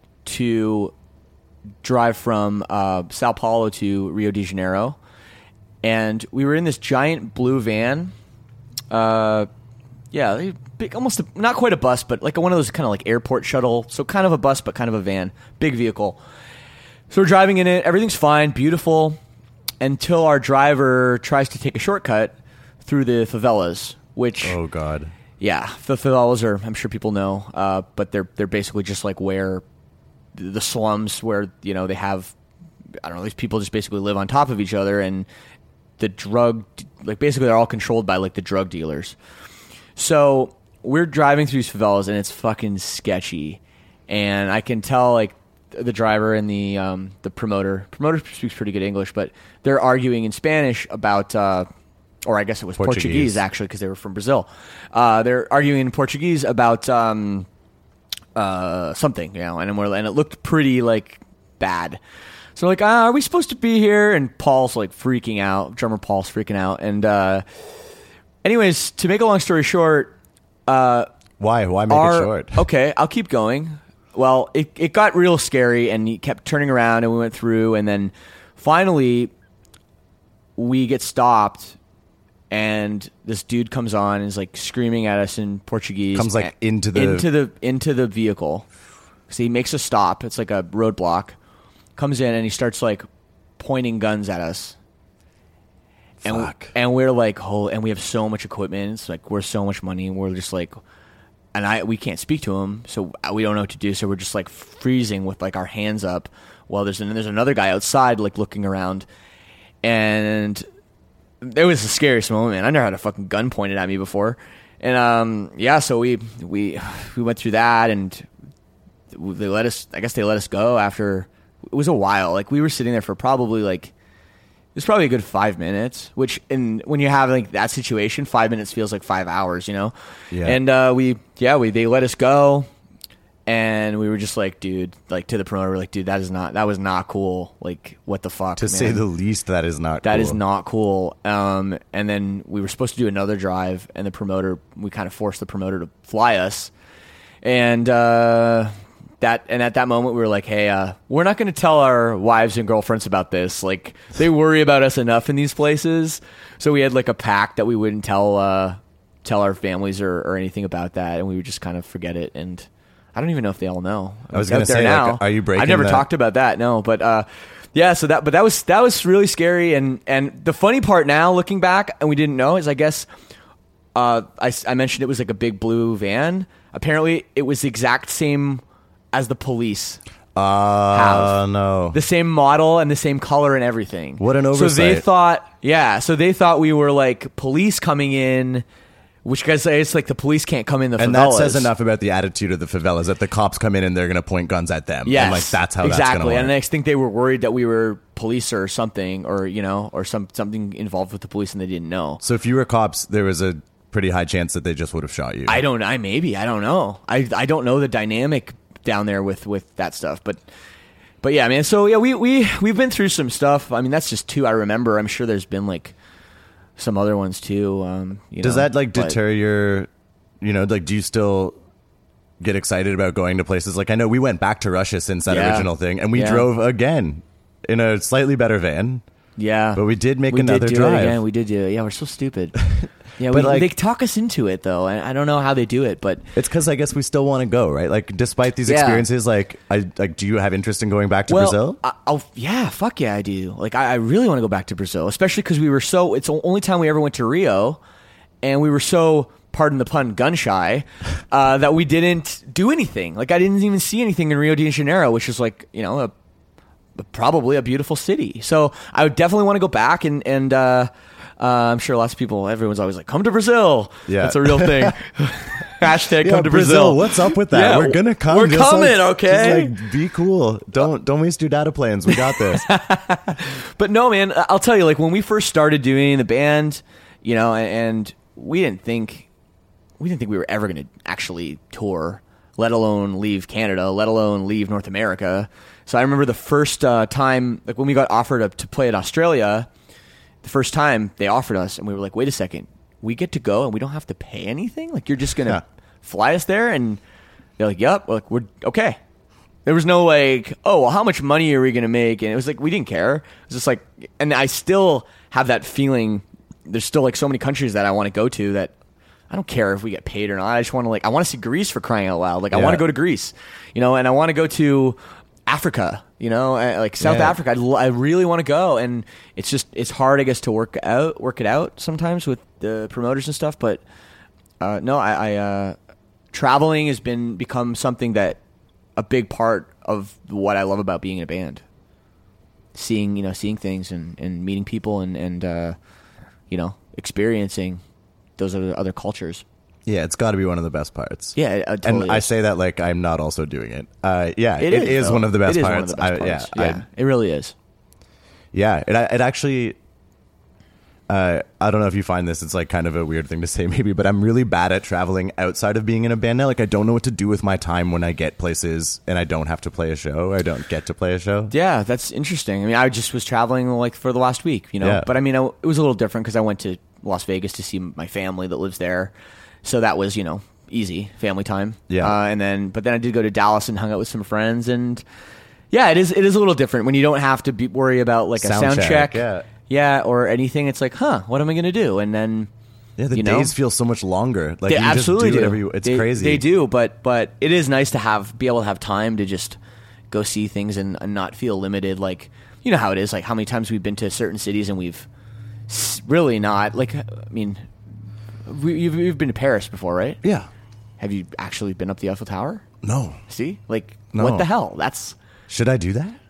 to drive from uh, Sao Paulo to Rio de Janeiro, and we were in this giant blue van. Uh, yeah, big, almost a, not quite a bus, but like one of those kind of like airport shuttle. So kind of a bus, but kind of a van, big vehicle. So we're driving in it. Everything's fine, beautiful, until our driver tries to take a shortcut through the favelas, which Oh God. yeah, the favelas are, I'm sure people know, uh, but they're they're basically just like where the slums, where, you know, they have, I don't know, these people just basically live on top of each other, and the drug, like basically they're all controlled by like the drug dealers. So we're driving through these favelas, and it's fucking sketchy. And I can tell, like, the driver and the um, the promoter. Promoter speaks pretty good English, but they're arguing in Spanish about, uh, or I guess it was Portuguese, Portuguese actually, because they were from Brazil. Uh, they're arguing in Portuguese about um, uh, something, you know, and we're, and it looked pretty like bad. So like, ah, are we supposed to be here? And Paul's like freaking out. Drummer Paul's freaking out. And uh, anyways, to make a long story short, uh, why why make our, it short? Okay, I'll keep going. Well, it it got real scary, and he kept turning around, and we went through, and then finally we get stopped, and this dude comes on and is like screaming at us in Portuguese. Comes like into the into the into the vehicle. So he makes a stop. It's like a roadblock. Comes in and he starts like pointing guns at us. And Fuck. We, and we're like, oh, and we have so much equipment. It's like we're so much money, and we're just like. And I we can't speak to him, so we don't know what to do. So we're just like freezing with like our hands up while there's and there's another guy outside like looking around, and it was the scariest moment. Man. I never had a fucking gun pointed at me before, and um yeah, so we we we went through that, and they let us. I guess they let us go after. It was a while. Like we were sitting there for probably like. It was probably a good five minutes, which in when you have like that situation, five minutes feels like five hours, you know? Yeah. And uh, we, yeah, we they let us go, and we were just like, dude, like to the promoter, we're like, dude, that is not, that was not cool. Like, what the fuck? To man? say the least, that is not. That cool. is not cool. Um, and then we were supposed to do another drive, and the promoter, we kind of forced the promoter to fly us, and. Uh, That, and at that moment, we were like, hey, uh, we're not going to tell our wives and girlfriends about this. Like, they worry about us enough in these places. So we had, like, a pact that we wouldn't tell uh, tell our families or, or anything about that. And we would just kind of forget it. And I don't even know if they all know. I was going to say, now, like, are you breaking I've never the- talked about that, no. But, uh, yeah, so that, but that was, that was really scary. And, and the funny part now, looking back, and we didn't know, is I guess uh, I, I mentioned it was like a big blue van. Apparently, it was the exact same as the police Uh, have. no. The same model and the same color and everything. What an So they oversight. thought, yeah, so they thought we were like police coming in, which guys say it's like the police can't come in the favelas. And that says enough about the attitude of the favelas, that the cops come in and they're going to point guns at them. Yes, And like, that's how exactly. that's going to work. And I think they were worried that we were police or something, or, you know, or some something involved with the police, and they didn't know. So if you were cops, there was a pretty high chance that they just would have shot you. I don't, I maybe, I don't know. I, I don't know the dynamic down there with, with that stuff, but, but yeah, man. So yeah, we, we, we've been through some stuff. I mean, that's just two I remember. I'm sure there's been like some other ones too. Um, you Does know, that like but- deter your, you know, like, do you still get excited about going to places? Like, I know we went back to Russia since that Yeah. original thing, and we Yeah. drove again in a slightly better van. Yeah, But we did make we another did do drive. It again. We did do it. Yeah, we're so stupid. Yeah, But, we, like- they talk us into it though, and I don't know how they do it, but It's because I guess we still want to go, right? Like, despite these Yeah. experiences, like, I like, do you have interest in going back to well, Brazil? I, I'll, yeah, fuck yeah, I do. Like, I, I really want to go back to Brazil, especially because we were so. It's the only time we ever went to Rio, and we were so, pardon the pun, gun shy, uh, that we didn't do anything. Like, I didn't even see anything in Rio de Janeiro, which is like, you know, a, a, probably a beautiful city. So I would definitely want to go back, and and uh, uh, I'm sure lots of people, everyone's always like, come to Brazil. Yeah. That's a real thing. Hashtag Yeah, come to Brazil. What's up with that? Yeah, we're gonna come. We're just coming, like- okay? Just like, be cool. Don't don't waste your data plans. We got this. But no, man, I'll tell you, like, when we first started doing the band, you know, and we didn't think, we didn't think we were ever going to actually tour, let alone leave Canada, let alone leave North America. So I remember the first uh, time, like when we got offered to, to play in Australia, the first time they offered us, and we were like, wait a second, we get to go and we don't have to pay anything? Like, you're just going to Yeah. fly us there? And they're like, yep, like, we're okay. There was no like, oh, well, how much money are we going to make? And it was like, we didn't care. It was just like, and I still have that feeling. There's still like so many countries that I want to go to that I don't care if we get paid or not. I just want to like, I want to see Greece, for crying out loud. Like, I Yeah. want to go to Greece, you know, and I want to go to Africa, you know, uh, like South Yeah. Africa. I, l- I really want to go. And it's just, it's hard, I guess, to work out, work it out sometimes with the promoters and stuff. But uh, no, I, I uh, traveling has been become something that a big part of what I love about being in a band. Seeing, you know, seeing things and, and meeting people and, and uh, you know, experiencing those other, other cultures. Yeah, it's got to be one of the best parts. Yeah, it, uh, totally and I is. say that like I'm not also doing it. Uh, yeah, It it is, is though. one of the best It is parts. one of the best I, parts. Yeah, Yeah, it really is. I, yeah. It it actually. Uh, I don't know if you find this. It's like kind of a weird thing to say, maybe, but I'm really bad at traveling outside of being in a band now. Like I don't know what to do with my time when I get places and I don't have to play a show. Or I don't get to play a show. Yeah, that's interesting. I mean, I just was traveling like for the last week, you know. Yeah. But I mean, I, it was a little different because I went to Las Vegas to see my family that lives there, so that was you know easy family time. Yeah. Uh, and then, but then I did go to Dallas and hung out with some friends, and yeah, it is it is a little different when you don't have to be worry about like a Sound sound check, check, yeah. yeah, or anything. It's like, huh, what am I going to do? And then. Yeah, the you know? days feel so much longer. Like They you absolutely just do do. whatever you. It's They- crazy. They do, but but it is nice to have be able to have time to just go see things and, and not feel limited. Like you know how it is. Like how many times we've been to certain cities and we've s- really not. Like I mean, we, you've, you've been to Paris before, right? Yeah. Have you actually been up the Eiffel Tower? No. See, like No. what the hell? That's Should I do that?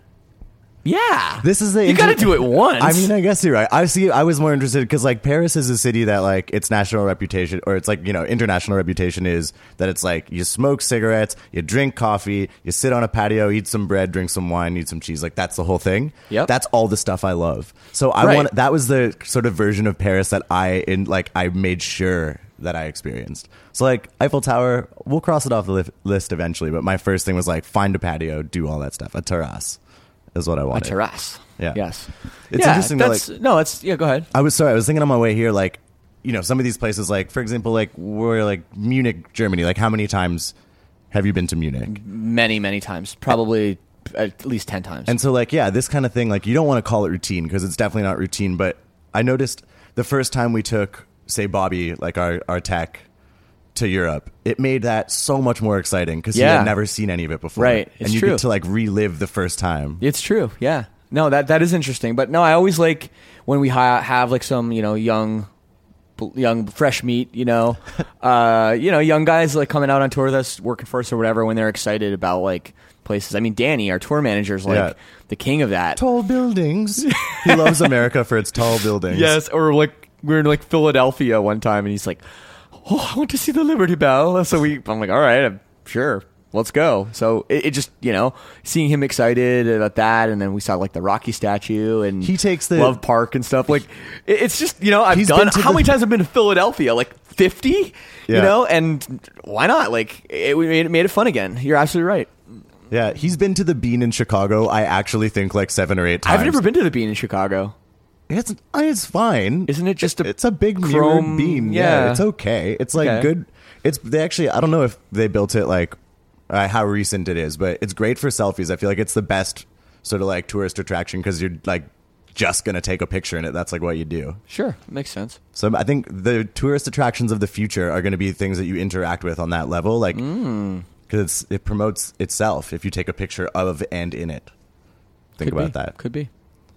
yeah. This is the you got to inter- do it once. I mean, I guess you're right. I see. I was more interested because like Paris is a city that like its national reputation, or it's like you know international reputation is that it's like you smoke cigarettes, you drink coffee, you sit on a patio, eat some bread, drink some wine, eat some cheese. Like that's the whole thing. Yep. That's all the stuff I love. So I Right. want that was the sort of version of Paris that I in like I made sure that I experienced. So like Eiffel Tower, we'll cross it off the li- list eventually. But my first thing was like find a patio, do all that stuff. A terrace is what I a wanted. terrace. Yeah. Yes. It's yeah, interesting to, That's, no, it's yeah. Go ahead. I was sorry. I was thinking on my way here, like, you know, some of these places, like, for example, like, we're like Munich, Germany. Like, how many times have you been to Munich? Many many times, probably at least ten times. And so, like, yeah, this kind of thing, like, you don't want to call it routine because it's definitely not routine. But I noticed the first time we took, say, Bobby, like our, our tech, to Europe, it made that so much more exciting because he Yeah. had never seen any of it before. Right. And It's you true. get to, like, relive the first time. It's true. Yeah. No, that that is interesting. But no, I always like when we ha- have like some, you know, young, young fresh meat, you know, uh, you know, young guys like coming out on tour with us, working for us or whatever, when they're excited about like places. I mean, Danny, our tour manager, is like Yeah. the king of that. Tall buildings. He loves America for its tall buildings. Yes. Or like we were in like Philadelphia one time and he's like, oh, I want to see the Liberty Bell. So we, I'm like, all right, I'm sure. Let's go. So it, it just, you know, seeing him excited about that. And then we saw like the Rocky statue and He takes the- Love Park and stuff. Like it, it's just, you know, I've He's done, been to how the- many times I've been to Philadelphia? Like fifty, Yeah. you know, and why not? Like it, we made, it made it fun again. You're absolutely right. Yeah. He's been to the Bean in Chicago, I actually think, like seven or eight times. I've never been to the Bean in Chicago. It's it's fine. Isn't it just a It's a big chrome- mirrored beam. yeah. Yeah, it's okay. It's like Okay. good. It's they actually. I don't know if they built it like uh, how recent it is, but it's great for selfies. I feel like it's the best sort of like tourist attraction because you're like just gonna take a picture in it. That's like what you do. Sure. Makes sense. So I think the tourist attractions of the future are going to be things that you interact with on that level, like because it promotes itself if you take a picture of and in it. Think Could about be. that. Could be.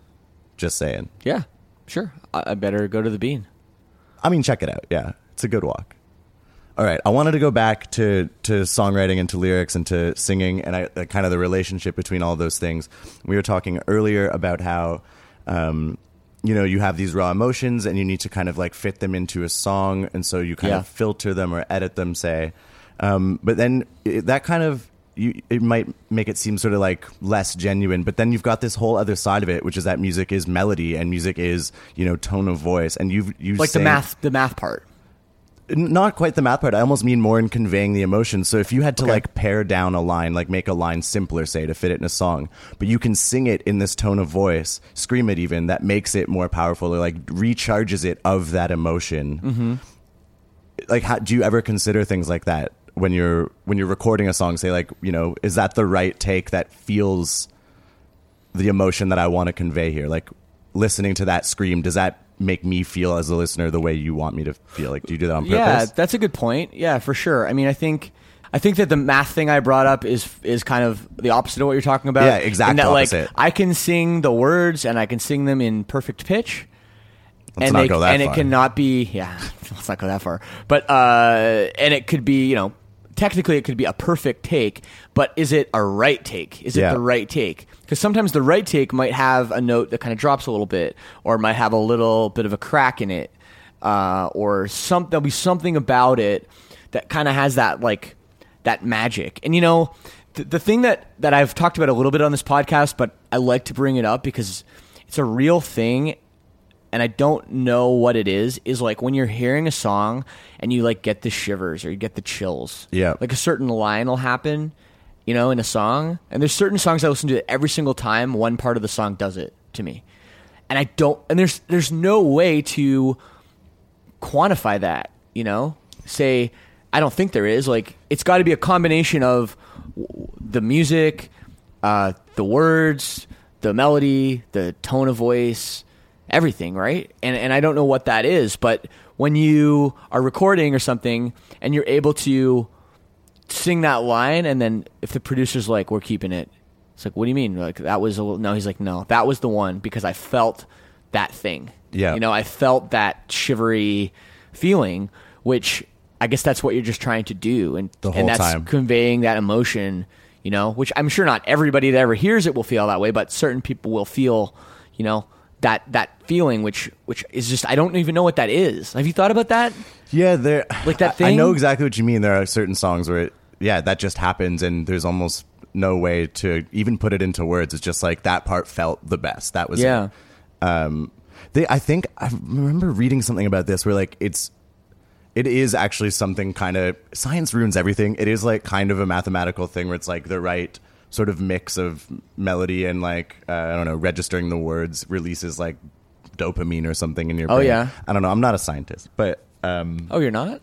Just saying. Yeah. Sure. I, I better go to the Bean. I mean, check it out. Yeah, it's a good walk. All right, I wanted to go back to, to songwriting and to lyrics and to singing and I, uh, kind of the relationship between all those things. We were talking earlier about how, um, you know, you have these raw emotions and you need to kind of like fit them into a song. And so you kind Yeah. of filter them or edit them, say. Um, but then it, that kind of, you, it might make it seem sort of like less genuine. But then you've got this whole other side of it, which is that music is melody and music is, you know, tone of voice. And you've, you Like the math, the math part. Not quite the math part. I almost mean more in conveying the emotion. So if you had to Okay. like pare down a line, like make a line simpler, say, to fit it in a song, but you can sing it in this tone of voice, scream it even, that makes it more powerful or like recharges it of that emotion. Mm-hmm. Like, how, do you ever consider things like that when you're when you're recording a song? Say, like, you know, is that the right take that feels the emotion that I want to convey here? Like, listening to that scream, does that make me feel as a listener the way you want me to feel? Like, do you do that on purpose? Yeah, that's a good point. Yeah, for sure. I mean, I think I think that the math thing I brought up is is kind of the opposite of what you're talking about. Yeah, exact in that, opposite. Like, I can sing the words and I can sing them in perfect pitch. Let's and not they, go that and far. it cannot be, yeah, let's not go that far. But, uh, and it could be, you know, technically it could be a perfect take, but is it a right take? Is it Yeah. the right take? Because sometimes the right take might have a note that kind of drops a little bit, or might have a little bit of a crack in it, uh, or some, there'll be something about it that kind of has that like that magic. And you know, th- the thing that that I've talked about a little bit on this podcast, but I like to bring it up because it's a real thing, and I don't know what it is, is like when you're hearing a song and you like get the shivers or you get the chills. Yeah. Like a certain line will happen, you know, in a song. And there's certain songs I listen to every single time one part of the song does it to me. And I don't, and there's there's no way to quantify that, you know? Say, I don't think there is. Like, it's got to be a combination of w- the music, uh, the words, the melody, the tone of voice, everything, right? And and I don't know what that is, but when you are recording or something and you're able to sing that line, and then if the producer's like, we're keeping it, it's like, what do you mean? Like, that was a little, no, he's like, no, that was the one because I felt that thing. Yeah. You know, I felt that shivery feeling, which I guess that's what you're just trying to do. And, The whole and that's time. conveying that emotion, you know, which I'm sure not everybody that ever hears it will feel that way, but certain people will feel, you know, that that feeling, which which is just, I don't even know what that is. Have you thought about that? Yeah, there. Like that I- I thing? know exactly what you mean. There are certain songs where, it, yeah, that just happens, and there's almost no way to even put it into words. It's just like that part felt the best. That was Yeah. it. Um, they, I think I remember reading something about this where like it's, it is actually something kind of, science ruins everything. It is like kind of a mathematical thing where it's like the right sort of mix of melody and like uh, I don't know, registering the words releases like dopamine or something in your Oh, brain. yeah. I don't know. I'm not a scientist, but um, Oh, you're not?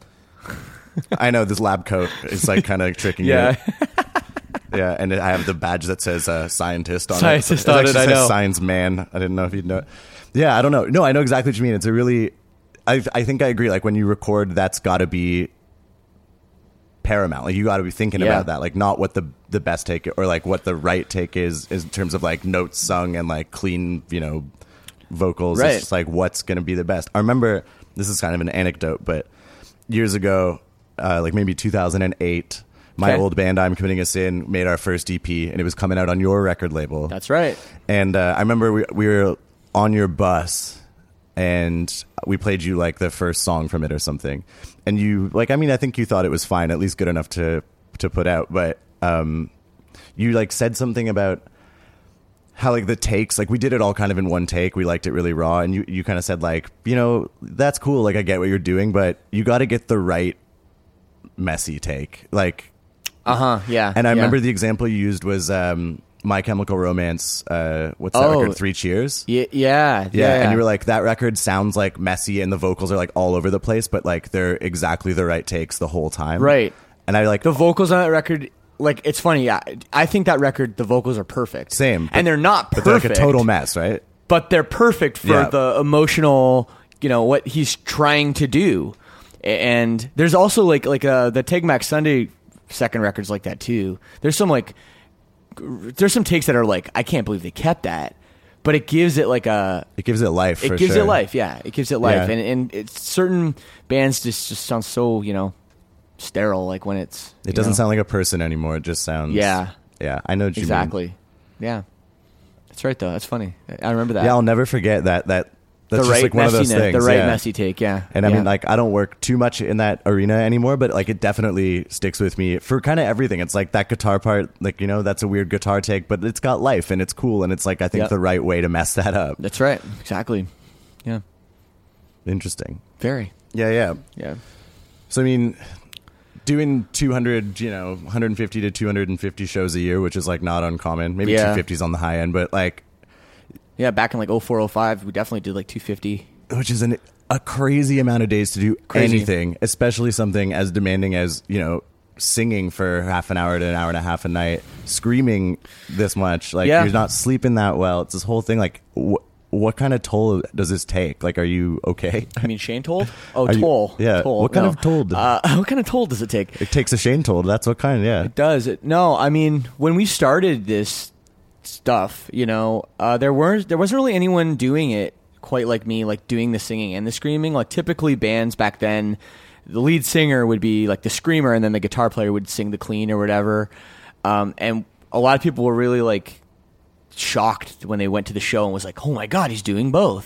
I know this lab coat is like kind of tricking Yeah. you. Yeah, and I have the badge that says uh, scientist on Scientist it. on actually it, I says know. Science man. I didn't know if you'd know. Yeah, I don't know. No, I know exactly what you mean. It's a really, I I think I agree. Like when you record, that's got to be paramount. Like you got to be thinking Yeah. about that. Like not what the the best take or like what the right take is, is in terms of like notes sung and like clean, you know, vocals. Right. It's just like what's going to be the best. I remember, this is kind of an anecdote, but years ago, uh, like maybe two thousand eight, my Okay. old band I'm Committing a Sin made our first E P, and it was coming out on your record label. That's right. And uh, I remember we, we were on your bus, and we played you like the first song from it or something. And you, like, I mean, I think you thought it was fine, at least good enough to to put out. But um, you like said something about how like the takes, like we did it all kind of in one take. We liked it really raw, and you you kind of said like, you know, that's cool. Like I get what you're doing, but you got to get the right messy take, like. Uh huh. Yeah. And I yeah. remember the example you used was um, My Chemical Romance. Uh, what's that Oh. record? Three Cheers. Yeah, yeah. Yeah, and you were like, that record sounds like messy, and the vocals are like all over the place, but like they're exactly the right takes the whole time. Right. And I like The vocals on that record, like, it's funny. Yeah, I think that record, the vocals are perfect. Same, but- and they're not but perfect. they're like a total mess, right? But they're perfect for Yeah. the emotional, you know, what he's trying to do. And there's also like like uh, the Take Back Sunday second record's like that too. There's some like there's some takes that are like, I can't believe they kept that, but it gives it like a It gives it life. it for gives sure. it life. Yeah, it gives it life. Yeah. And and it's certain bands just just sound so, you know, sterile. Like when it's It doesn't sound like a person anymore. It just sounds. Yeah. Yeah, I know what you mean. exactly. Yeah, that's right though. That's funny. I remember that. Yeah, I'll never forget that. That the that's right just like one of those messiness, things. the right yeah. messy take. Yeah, And I yeah. mean, like, I don't work too much in that arena anymore, but like, it definitely sticks with me for kind of everything. It's like that guitar part, like, you know, that's a weird guitar take, but it's got life and it's cool. And it's like, I think Yep. the right way to mess that up. That's right. Exactly. Yeah. Interesting. Very. Yeah, yeah. Yeah. So, I mean, doing two hundred, you know, one hundred fifty to two hundred fifty shows a year, which is like not uncommon. Maybe Yeah. two hundred fifty is on the high end, but like, Yeah. Back in like oh four, oh five, we definitely did like two fifty. which is an, a crazy amount of days to do Crazy. anything, especially something as demanding as, you know, singing for half an hour to an hour and a half a night, screaming this much. Like, Yeah. you're not sleeping that well. It's this whole thing. Like, wh- what kind of toll does this take? Like, are you okay? I mean, Shane told? Oh, Are you- toll. yeah. Toll. What kind No. of toll? Uh, what kind of toll does it take? It takes a Shane toll. That's what kind, yeah. Does it? No, I mean, when we started this stuff, you know, uh, there weren't there wasn't really anyone doing it quite like me, like doing the singing and the screaming. Like typically bands back then, the lead singer would be like the screamer, and then the guitar player would sing the clean or whatever. Um, and a lot of people were really like shocked when they went to the show and was like, "Oh my god, he's doing both."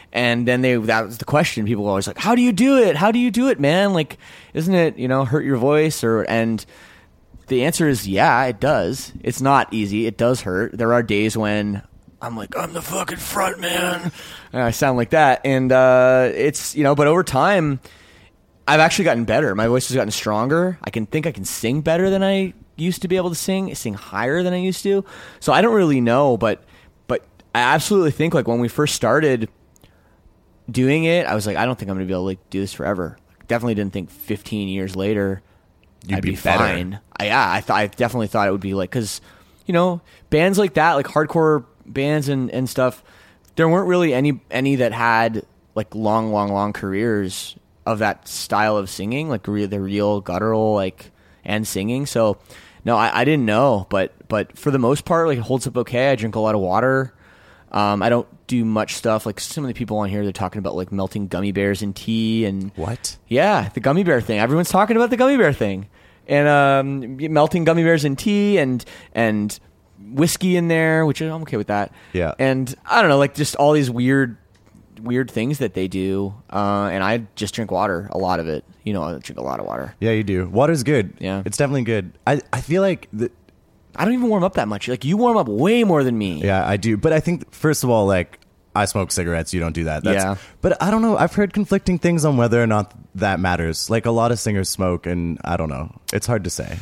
And then they that was the question. People were always like, how do you do it? How do you do it, man? Like, isn't it, you know, hurt your voice? Or and the answer is, yeah, it does. It's not easy. It does hurt. There are days when I'm like, I'm the fucking front man. And I sound like that. And uh, it's, you know, but over time, I've actually gotten better. My voice has gotten stronger. I can think I can sing better than I used to be able to sing, sing higher than I used to. So I don't really know, but but I absolutely think like when we first started doing it, I was like, I don't think I'm going to be able to like, do this forever. Definitely didn't think fifteen years later You'd I'd be be, better. fine. I, yeah, I, th- I definitely thought it would be like, because, you know, bands like that, like hardcore bands and, and stuff, there weren't really any any that had like long, long, long careers of that style of singing, like re- the real guttural like and singing. So no, I, I didn't know, but but for the most part, like it holds up okay. I drink a lot of water. Um, I don't do much stuff like some of the people on here. They're talking about like melting gummy bears in tea and What? yeah, the gummy bear thing. Everyone's talking about the gummy bear thing, and um, melting gummy bears in tea and and whiskey in there, which I'm okay with that. Yeah. And I don't know, like just all these weird, weird things that they do. Uh, and I just drink water, a lot of it. You know, I drink a lot of water. Yeah, you do. Water's good. Yeah. It's definitely good. I, I feel like the, I don't even warm up that much. Like you warm up way more than me. yeah, I do. But I think first of all, like I smoke cigarettes. You don't do that. That's, Yeah. But I don't know. I've heard conflicting things on whether or not that matters. Like a lot of singers smoke, and I don't know. It's hard to say.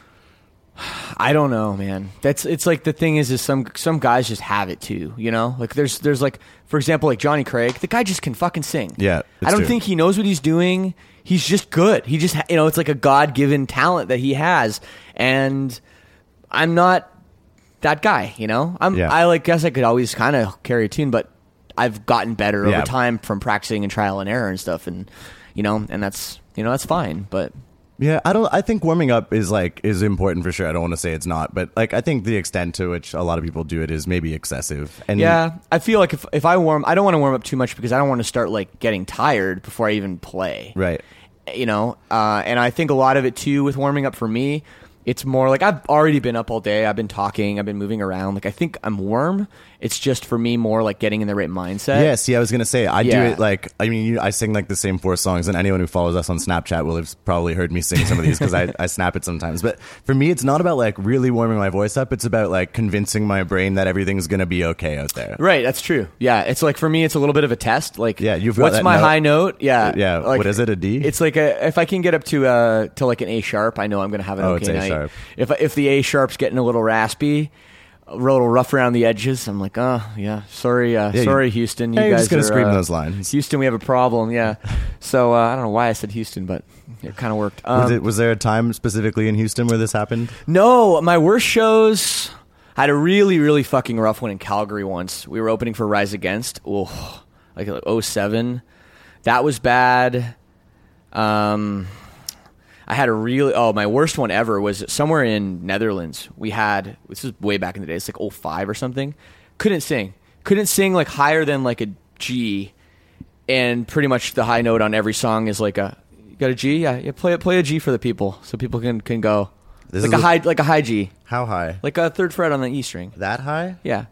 I don't know, man. That's it's like the thing is, is some some guys just have it too. You know, like there's there's like for example, like Johnny Craig. The guy just can fucking sing. Yeah, I it's don't true. think he knows what he's doing. He's just good. He just ha- you know, it's like a God given talent that he has, and I'm not that guy. You know, I'm Yeah. I like guess I could always kind of carry a tune, but I've gotten better Yeah. over time from practicing and trial and error and stuff, and you know, and that's you know that's fine, but. Yeah, I don't. I think warming up is like is important for sure. I don't want to say it's not, but like I think the extent to which a lot of people do it is maybe excessive. And Yeah, I feel like if if I warm, I don't want to warm up too much because I don't want to start like getting tired before I even play. right. You know, uh, and I think a lot of it too with warming up for me, it's more like I've already been up all day. I've been talking. I've been moving around. Like I think I'm warm. It's just for me more like getting in the right mindset. Yeah, see, I was gonna say I do Yeah. it like I mean, you, I sing like the same four songs, and anyone who follows us on Snapchat will have probably heard me sing some of these because I, I snap it sometimes. But for me, it's not about like really warming my voice up. It's about like convincing my brain that everything's gonna be okay out there. Right, that's true. Yeah, it's like for me, it's a little bit of a test. Like, Yeah, you've got what's that my note. high note? Yeah, Yeah, like, what is it, a D? It's like a if I can get up to uh to like an A sharp, I know I'm gonna have an Oh, okay it's A night. sharp. If if the A sharp's getting a little raspy, a little rough around the edges, I'm like, oh yeah, sorry, uh, Yeah, you- sorry, Houston. You Yeah, you're guys just gonna are, scream uh, those lines. Houston, we have a problem. Yeah, so uh, I don't know why I said Houston, but it kind of worked. Um, was, it, was there a time specifically in Houston where this happened? No, my worst shows. I had a really, really fucking rough one in Calgary once. We were opening for Rise Against. Oh, like oh seven. That was bad. Um, I had a really oh my worst one ever was somewhere in Netherlands. We had this is way back in the day. It's like oh five or something. Couldn't sing. Couldn't sing like higher than like a G, and pretty much the high note on every song is like a you got a G. Yeah, yeah. Play play a G for the people so people can can go. This like is a a- high like a high G, How high? like a third fret on the E string. That high? Yeah.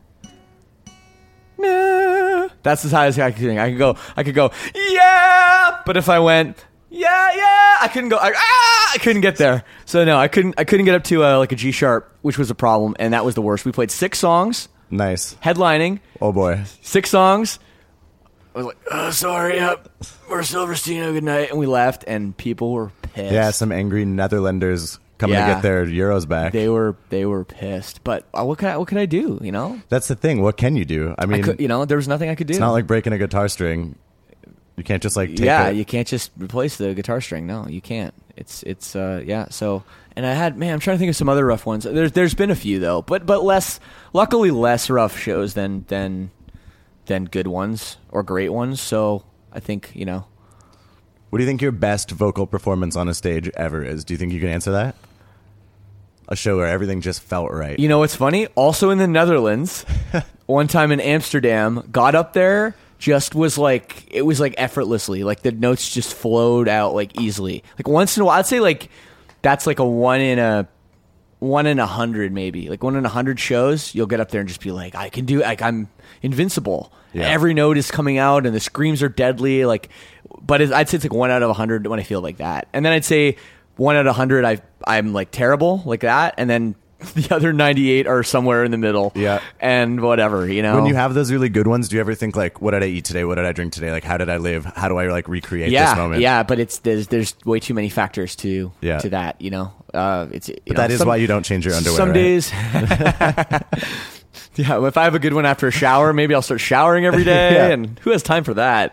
Nah. That's as high as I could sing. I could go. I could go. Yeah. But if I went, yeah, yeah, I couldn't go. I, ah, I couldn't get there. So no, I couldn't. I couldn't get up to uh, like a G sharp, which was a problem, and that was the worst. We played six songs, Nice. headlining, Oh boy. six songs. I was like, oh, sorry, yep, we're Silverstino, good night, and we left, and people were pissed. Yeah, some angry Netherlanders coming Yeah. to get their euros back. They were they were pissed. But uh, what could I, what could I do? You know, That's the thing. What can you do? I mean, I could, you know, there was nothing I could do. it's not like breaking a guitar string. You can't just like take yeah, it. you can't just replace the guitar string. No, you can't. It's it's uh yeah. So and I had man, I'm trying to think of some other rough ones. There's there's been a few though, but but less. Luckily, less rough shows than than than good ones or great ones. So I think you know. What do you think your best vocal performance on a stage ever is? Do you think you can answer that? A show where everything just felt right. You know what's funny? Also in the Netherlands, one time in Amsterdam, got up there, just was like, it was like effortlessly. Like the notes just flowed out like easily. Like once in a while, I'd say like, that's like a one in a one in a hundred, maybe like one in a hundred shows, you'll get up there and just be like, I can do, like I'm invincible. Yeah. Every note is coming out and the screams are deadly. Like, but it, I'd say it's like one out of a hundred when I feel like that. And then I'd say one out of a hundred, I I'm like terrible like that. And then the other ninety-eight are somewhere in the middle. Yeah. And whatever, you know. When you have those really good ones, do you ever think like, what did I eat today? What did I drink today? Like, how did I live? How do I like recreate yeah, this moment? Yeah, but it's there's there's way too many factors to Yeah. to that, you know. Uh, it's you But know, that is some- why you don't change your underwear. Some right? days. Yeah, if I have a good one after a shower, maybe I'll start showering every day. Yeah. And who has time for that?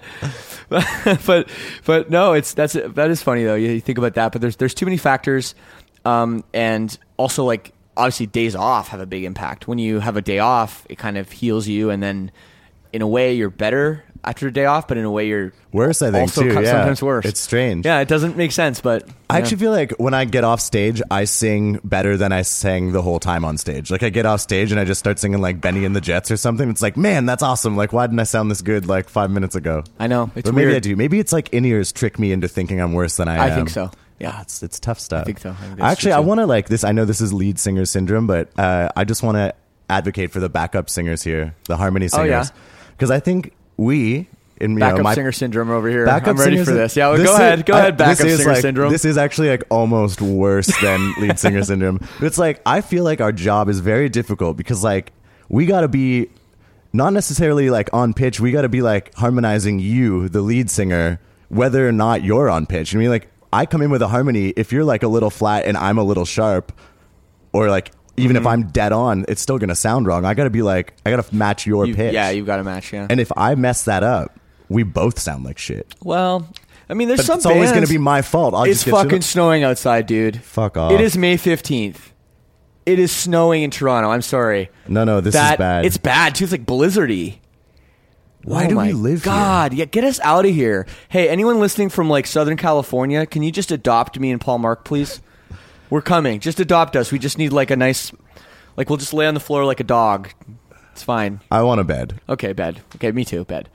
but but no, it's that's that is funny though. You, you think about that, but there's there's too many factors, um, and also like obviously days off have a big impact. When you have a day off, it kind of heals you, and then in a way you're better after a day off, but in a way you're Worse, I think, also too, co- yeah. sometimes worse. It's strange. Yeah, it doesn't make sense, but I yeah. actually feel like when I get off stage, I sing better than I sang the whole time on stage. Like I get off stage and I just start singing like Benny and the Jets or something. It's like, man, that's awesome. Like, why didn't I sound this good like five minutes ago? I know it's But maybe weird. I do. Maybe it's like in-ears trick me into thinking I'm worse than I, I am. think so. Yeah. Ah, it's it's tough stuff. I think so. I think that's Actually, true, I too. want to like this. I know this is lead singer syndrome, but uh, I just want to advocate for the backup singers here, the harmony Oh, yeah. singers, because I think we. In, you Backup know, my singer syndrome over here. backup I'm ready singers- for this. Yeah, well, this go is- ahead. Go I- ahead. this Backup is singer like- syndrome. This is actually like almost worse than lead singer syndrome. But it's like I feel like our job is very difficult because like we got to be not necessarily like on pitch. We got to be like harmonizing you, the lead singer, whether or not you're on pitch. I mean, like I come in with a harmony. If you're like a little flat and I'm a little sharp, or like even Mm-hmm. if I'm dead on, it's still gonna sound wrong. I got to be like I got to match your You- pitch. Yeah, you've got to match. Yeah. And if I mess that up, we both sound like shit. well, I mean, there's But some it's always bands- going to be my fault. I'll It's just get fucking shit- snowing outside, dude. Fuck off. It is May fifteenth. It is snowing in Toronto. I'm sorry. No, no, this that, is bad. It's bad too. It's like blizzardy. Why Oh do my we live here? God, yeah, get us out of here. Hey, anyone listening from like Southern California, can you just adopt me and Paul Mark, please? We're coming. Just adopt us. We just need like a nice, like we'll just lay on the floor like a dog. It's fine. I want a bed. Okay, bed. Okay, me too, bed.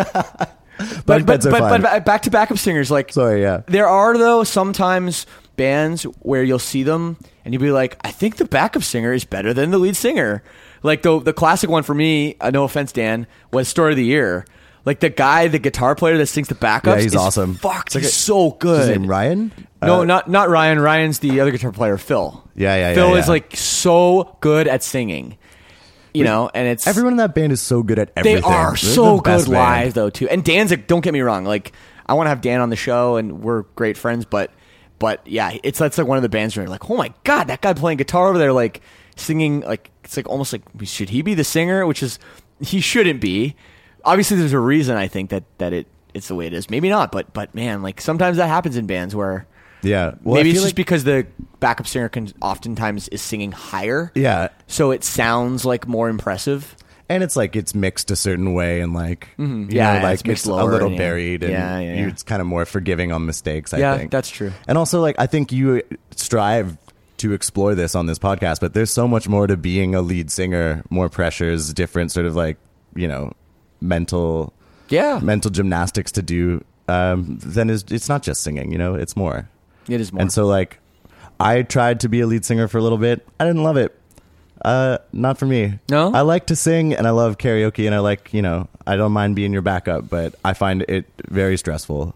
But but but beds are but, fine. but back to backup singers, like Sorry, yeah. there are though sometimes bands where you'll see them and you'll be like, I think the backup singer is better than the lead singer. Like the the classic one for me, uh, no offense, Dan, was Story of the Year. Like the guy, the guitar player that sings the backups, Yeah, he's is awesome. Fucked, It's like he's a- so good. Is his name Ryan? No, Uh, not not Ryan. Ryan's the other guitar player, Phil. Yeah, yeah, yeah, Phil yeah. is like so good at singing, you know, and it's Everyone in that band is so good at they everything. are They're so the best good band. live though too. And Dan's a, don't get me wrong, like I want to have Dan on the show and we're great friends, but but yeah, it's that's like one of the bands where you're like, oh my god, that guy playing guitar over there, like singing, like it's like almost like should he be the singer? Which is he shouldn't be. Obviously, there's a reason I think that that it it's the way it is. Maybe not, but but man, like sometimes that happens in bands where. Yeah. Well, I Maybe it's feel just like- because the backup singer can oftentimes is singing higher. Yeah. So it sounds like more impressive. And it's like it's mixed a certain way and like you Mm-hmm. Yeah, know, yeah, like it's mixed a lower little and, yeah. buried and Yeah, yeah, you- yeah. it's kind of more forgiving on mistakes, I Yeah, think. that's true. And also like I think you strive to explore this on this podcast, but there's so much more to being a lead singer, more pressures, different sort of like, you know, mental Yeah. mental gymnastics to do um then is it's not just singing, you know, it's more. It is more. And so like I tried to be a lead singer for a little bit. I didn't love it. Uh not for me. No? I like to sing and I love karaoke and I like, you know, I don't mind being your backup, but I find it very stressful.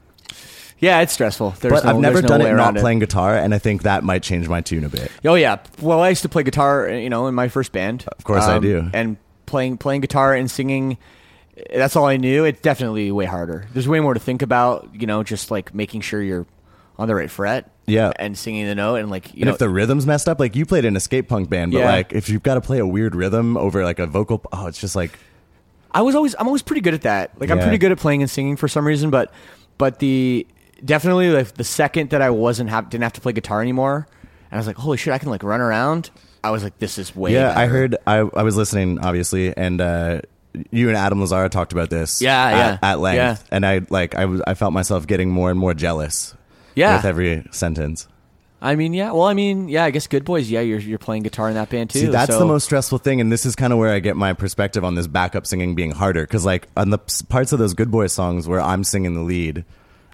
yeah, it's stressful. There's But no, I've never there's no done way it around not playing guitar, and I think that might change my tune a bit. Oh yeah. Well, I used to play guitar, you know, in my first band. Of course I do. And playing playing guitar and singing, that's all I knew. It's definitely way harder. There's way more to think about, you know, just like making sure you're on the right fret. Yeah. And singing the note and like, you And know, if the rhythm's messed up, like you played in a skate punk band, but Yeah. like if you've got to play a weird rhythm over like a vocal, oh, it's just like I was always I'm always pretty good at that. Like I'm Yeah. pretty good at playing and singing for some reason, but but the definitely like the second that I wasn't have didn't have to play guitar anymore, and I was like, holy shit, I can like run around. I was like, this is way yeah. better. I heard I I was listening obviously, and uh, you and Adam Lazara talked about this, Yeah, at, yeah, at length, yeah. and I like I was I felt myself getting more and more jealous, Yeah. with every sentence. I mean, yeah. Well, I mean, yeah. I guess Good Boys. Yeah, you're you're playing guitar in that band too. See, that's so- the most stressful thing, and this is kind of where I get my perspective on this backup singing being harder. Because, like, on the p- parts of those Good Boys songs where I'm singing the lead,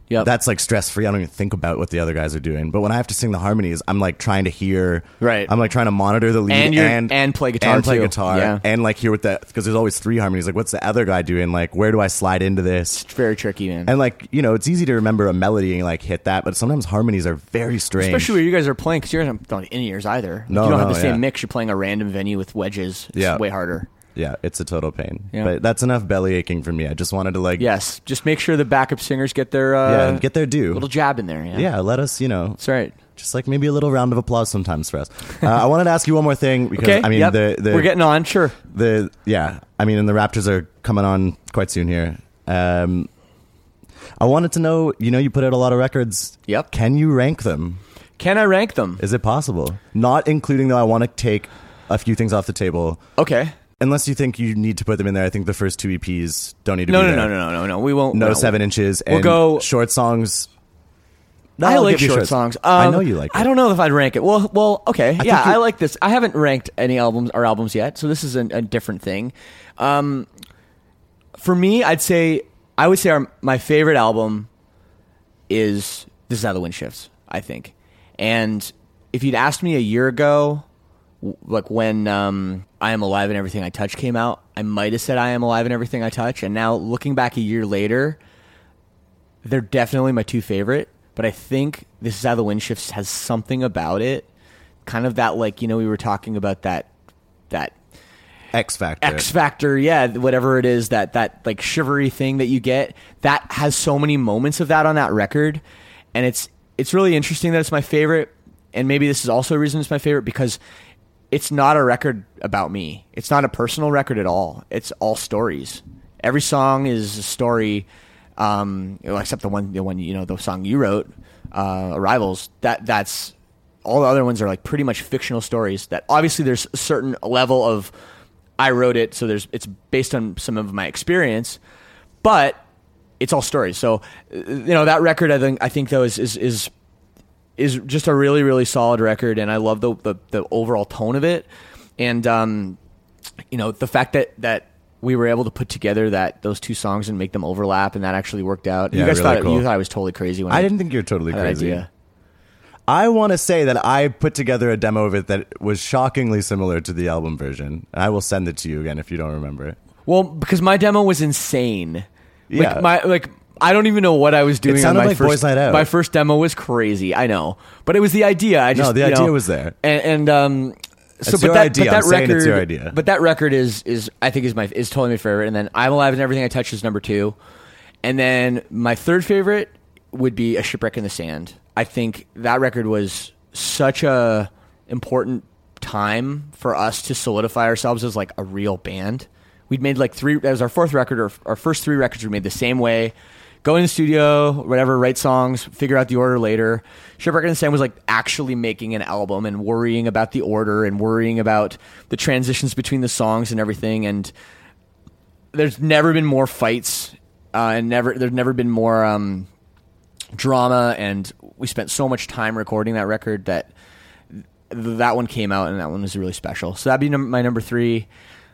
Yep. That's like stress free. I don't even think about what the other guys are doing. But when I have to sing the harmonies, I'm like trying to hear. Right. I'm like trying to monitor the lead And and you're- and, and play guitar, and play too. guitar Yeah. and like hear what that, because there's always three harmonies. Like, what's the other guy doing? Like, where do I slide into this? It's very tricky, man. And like, you know, it's easy to remember a melody and like hit that, but sometimes harmonies are very strange. Especially where you guys are playing, because you're not don't have in ears either. No, you don't have no, the same yeah. mix. You're playing a random venue with wedges. It's Yeah. way harder. Yeah, it's a total pain. Yeah. But that's enough belly aching for me. I just wanted to like Yes, just make sure the backup singers get their uh, yeah, and get their due. little jab in there. Yeah, Yeah, let us, you know, that's right. just like maybe a little round of applause sometimes for us. Uh, I wanted to ask you one more thing because Okay, I mean yep. the, the we're getting on. Sure. the yeah, I mean and the Raptors are coming on quite soon here. Um, I wanted to know, you know, you put out a lot of records. Yep. Can you rank them? Can I rank them? Is it possible? Not including though. I want to take a few things off the table. Okay. Unless you think you need to put them in there, I think the first two E Ps don't need to No, be no, there. no, no, no, no, no. We won't. No no. seven inches. And We'll go- short songs. No, I I'll like give you short songs. Um, I know you like it. I don't know if I'd rank it. Well, well, okay. yeah, think you- I like this. I haven't ranked any albums or albums yet, so this is a, a different thing. Um, for me, I'd say I would say our, my favorite album is "This Is How the Wind Shifts." I think, and if you'd asked me a year ago, w- like when um, "I Am Alive and Everything I Touch" came out, I might have said "I Am Alive and Everything I Touch," and now looking back a year later, they're definitely my two favorite. But I think This Is How the Wind Shifts has something about it, kind of that, like, you know, we were talking about that that X Factor. X Factor, yeah, whatever it is, that that like shivery thing that you get, that has so many moments of that on that record, and it's it's really interesting that it's my favorite, and maybe this is also a reason it's my favorite, because it's not a record about me. It's not a personal record at all. It's all stories. Every song is a story, um, except the one, the one you know, the song you wrote, uh, "Arrivals." That that's all the other ones are like pretty much fictional stories. That obviously there's a certain level of I wrote it, so there's it's based on some of my experience, but it's all stories. So you know that record, I think I think though is is is, is just a really really solid record, and I love the the, the overall tone of it, and um, you know the fact that that we were able to put together that those two songs and make them overlap, and that actually worked out. Yeah, you guys really thought cool. you thought I was totally crazy when I didn't think you were totally had that crazy. idea. I want to say that I put together a demo of it that was shockingly similar to the album version. I will send it to you again if you don't remember it. Well, because my demo was insane. Yeah. Like my like I don't even know what I was doing. It sounded on my like first, Boys Night Out. My first demo was crazy. I know, but it was the idea. I just No, the you idea know, was there. and, and um. So, It's but your that, idea. but that I'm saying record, it's your idea. But that record is is I think is my is totally my favorite. And then "I'm Alive and Everything I Touch" is number two, and then my third favorite would be "A Shipwreck in the Sand." I think that record was such a important time for us to solidify ourselves as like a real band. We'd made like three. That was our fourth record. Or our first three records were made the same way. Go in the studio, whatever, write songs, figure out the order later. Shipwreck in the Sand was like actually making an album and worrying about the order and worrying about the transitions between the songs and everything. And there's never been more fights, uh, and never there's never been more um, drama. And we spent so much time recording that record that th- that one came out, and that one was really special. So that'd be num- my number three.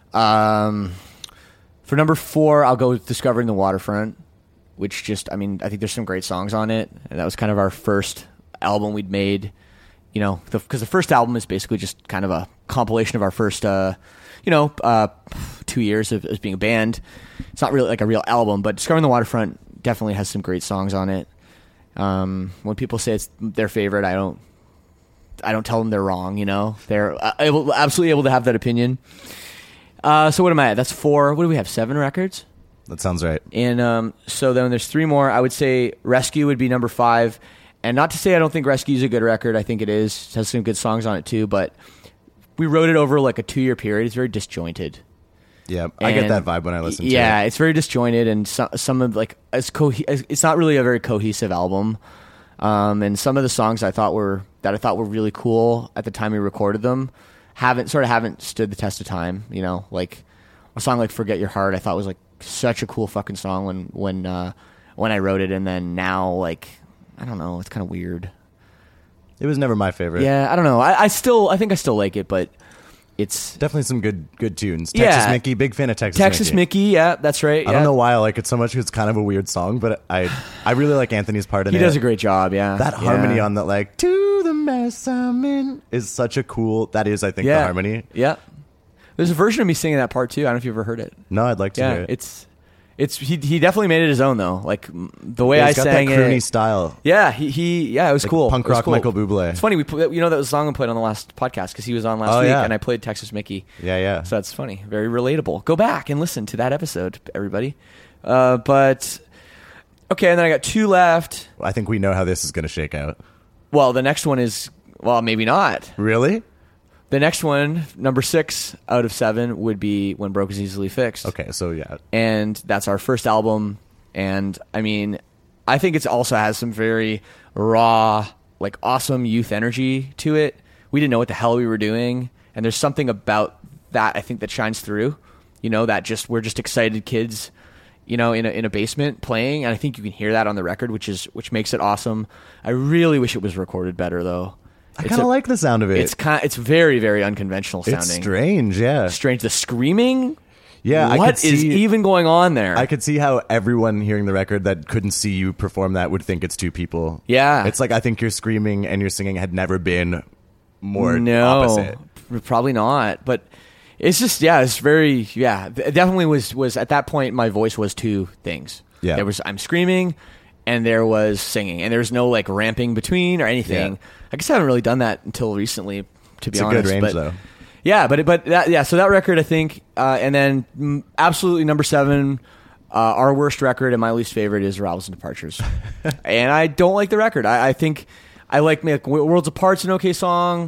Um, for number four, I'll go with "Discovering the Waterfront," which just, I mean, I think there's some great songs on it. And that was kind of our first album we'd made, you know, because the, the first album is basically just kind of a compilation of our first, uh, you know, uh, two years of as being a band. It's not really like a real album, but "Discovering the Waterfront" definitely has some great songs on it. Um, when people say it's their favorite, I don't, I don't tell them they're wrong. You know, they're uh, able, absolutely able to have that opinion. Uh, so what am I at? That's four. What do we have? Seven records? That sounds right. And um, so then there's three more. I would say "Rescue" would be number five. And not to say I don't think "Rescue" is a good record. I think it is. It has some good songs on it too. But we wrote it over like a two-year period. It's very disjointed. Yeah, I get And- that vibe when I listen to yeah, it. it's very disjointed, and some, some of like as co- it's not really a very cohesive album. Um, and some of the songs I thought were that I thought were really cool at the time we recorded them haven't sort of haven't stood the test of time. You know, like a song like "Forget Your Heart" I thought was like such a cool fucking song when when uh, when I wrote it, and then now like I don't know, it's kind of weird. It was never my favorite. Yeah, I don't know. I, I still I think I still like it, but it's Definitely some good good tunes. Yeah. Texas Mickey, big fan of Texas, Texas Mickey. Mickey. Yeah, that's right. I yeah. don't know why I like it so much. It's kind of a weird song, but I I really like Anthony's part in He it. does a great job. Yeah, That yeah. harmony on that, like, to the mess I'm in, is such a cool, that is, I think, yeah. the harmony. Yeah, there's a version of me singing that part too. I don't know if you've ever heard it. No, I'd like to Yeah, hear it. it's it's he he definitely made it his own though. Like m- the way Yeah, I he's got sang that croony it. style. Yeah, he he yeah, it was Like cool. punk It was rock cool. Michael Bublé. It's funny we put, you know that was a song I played on the last podcast because he was on last Oh, week yeah. and I played Texas Mickey. Yeah, yeah. So that's funny, very relatable. Go back and listen to that episode, everybody. Uh, but okay, and then I got two left. I think we know how this is going to shake out. Well, the next one is well, maybe not. Really? The next one, number six out of seven, would be When Broke Is Easily Fixed. Okay, so yeah. And that's our first album. And I mean, I think it also has some very raw, like awesome youth energy to it. We didn't know what the hell we were doing. And there's something about that I think that shines through. You know, that just we're just excited kids, you know, in a in a basement playing. And I think you can hear that on the record, which is which makes it awesome. I really wish it was recorded better though. I It's kind of a- like the sound of it. It's kind. It's very, very unconventional sounding. It's strange, yeah. Strange. The screaming. Yeah, I What could is see- even going on there? I could see how everyone hearing the record that couldn't see you perform that would think it's two people. Yeah. It's like I think your screaming and your singing had never been more no, opposite. p- probably not. But it's just yeah. It's very yeah. It definitely was was at that point. My voice was two things. Yeah. There was I'm screaming, and there was singing, and there's no like ramping between or anything. Yeah. I guess I haven't really done that until recently. To be It's a honest, good range, but, though. Yeah, but but that, yeah, so that record I think, uh, and then mm, absolutely number seven, uh, our worst record and my least favorite is Arrivals and Departures, and I don't like the record. I, I think I like, like Worlds Apart's an okay song.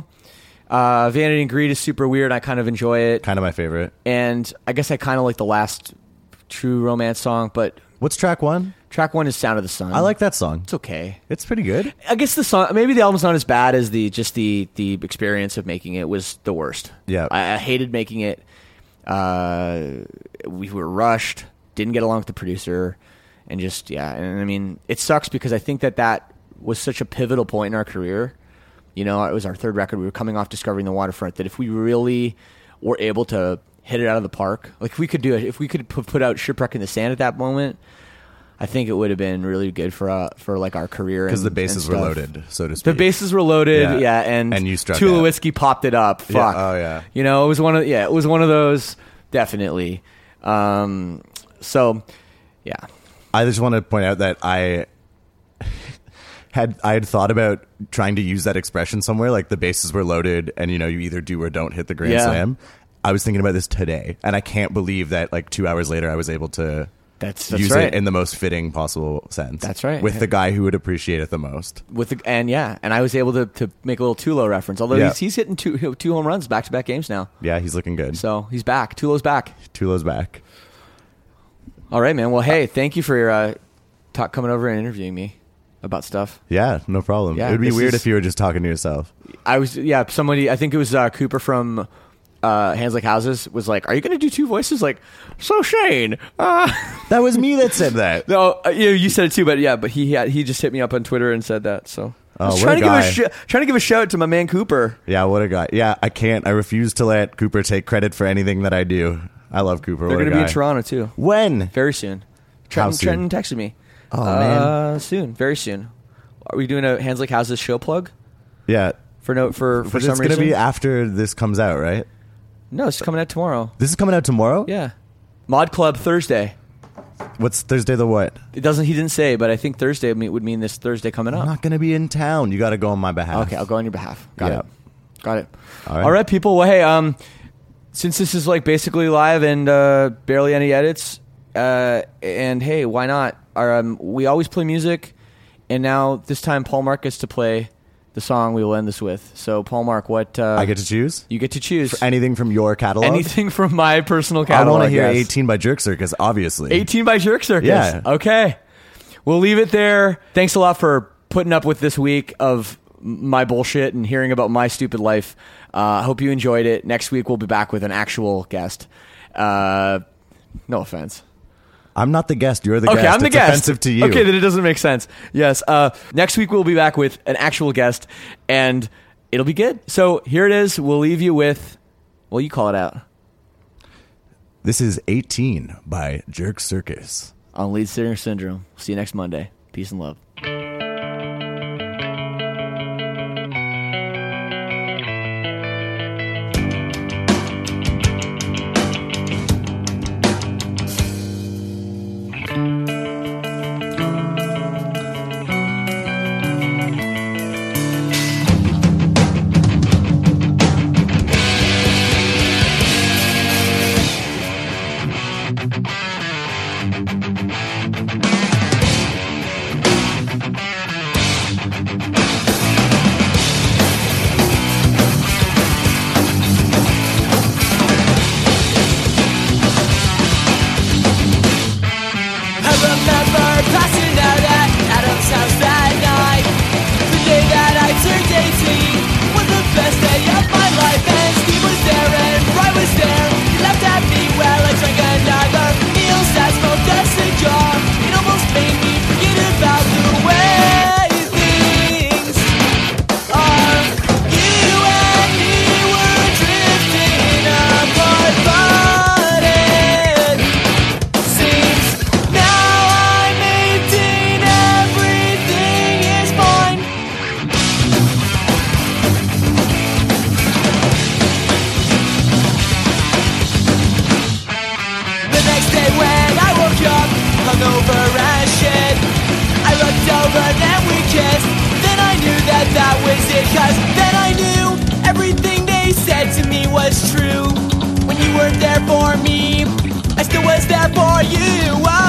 Uh, Vanity and Greed is super weird. I kind of enjoy it, Kind of my favorite. and I guess I kind of like the last True Romance song. But What's track one? track one is Sound of the Sun. I like that song. It's okay. It's pretty good. I guess the song, maybe the album's not as bad as the just the the experience of making it was the worst. Yeah. I, I hated making it. Uh, we were rushed, didn't get along with the producer, and just yeah. And I mean, it sucks because I think that that was such a pivotal point in our career. You know, it was our third record. We were coming off Discovering the Waterfront. That if we really were able to hit it out of the park, like if we could do it, if we could put put out Shipwreck in the Sand at that moment, I think it would have been really good for uh, for like our career Because and- the bases and were stuff. loaded, so to speak. The bases were loaded, Yeah. yeah, and And you struck Tula out. Whiskey popped it up. Fuck, Yeah, oh, yeah. You know, it was one of yeah, it was one of those definitely. Um, so, yeah, I just want to point out that I had I had thought about trying to use that expression somewhere, like the bases were loaded, and you know you either do or don't hit the grand Yeah. slam. I was thinking about this today, and I can't believe that like two hours later I was able to That's- that's use right. it in the most fitting possible sense. That's right. With the guy who would appreciate it the most. with the, and yeah, and I was able to, to make a little Tulo reference. Although Yeah. he's, he's hitting two two home runs back to back games now, Yeah, he's looking good. so he's back. Tulo's back. Tulo's back. All right, man. Well, hey, thank you for uh, talk, coming over and interviewing me about stuff. Yeah, no problem. Yeah, it would be this weird is- if you were just talking to yourself. I was yeah. Somebody I think it was uh, Cooper from uh, Hands Like Houses was like, "Are you going to do two voices?" Like, so Shane. Uh, That was me that said that. no, uh, you you said it too, but yeah, but he had, he just hit me up on Twitter and said that. So I Oh, was what trying a to guy. give a sh- trying to give a shout out to my man Cooper. Yeah, what a guy. Yeah, I can't. I refuse to let Cooper take credit for anything that I do. I love Cooper. They're What a going to be in guy. Toronto too, When? very soon. How Trenton, soon? Trenton texted me. Oh, uh, man. soon, very soon. Are we doing a Hands Like Houses show plug Yeah. for no for for But some it's going to reason? be after this comes out, right? no, it's coming out tomorrow. This is coming out tomorrow? Yeah, Mod Club Thursday. What's Thursday the what? It doesn't. He didn't say, but I think Thursday would mean- would mean this Thursday coming I'm up. not going to be in town. You got to go on my behalf. Okay, I'll go on your behalf. Got Yeah. it. Got it. All right. All right, people. Well, hey, um, since this is like basically live and uh, barely any edits, uh, and hey, why not? Our, um, we always play music, and now this time Paul Mark gets to play the song we will end this with. So, Paul Mark, what uh, I get to choose? you get to choose Anything from your catalog? anything from my personal I catalog. want to hear yes. eighteen by Jerk Circus, obviously. eighteen by Jerk Circus. Yeah. Okay. We'll leave it there. Thanks a lot for putting up with this week of my bullshit and hearing about my stupid life. I uh, hope you enjoyed it. Next week, we'll be back with an actual guest. Uh, no offense. I'm not the guest. You're the Okay, guest. I'm the it's guest. offensive to you. Okay, then it doesn't make sense. Yes. Uh, next week, we'll be back with an actual guest, and it'll be good. So here it is. We'll leave you with Well, you call it out. This is eighteen by Jerk Circus. On Lead Singer Syndrome. See you next Monday. Peace and love. For me, I still was there for you.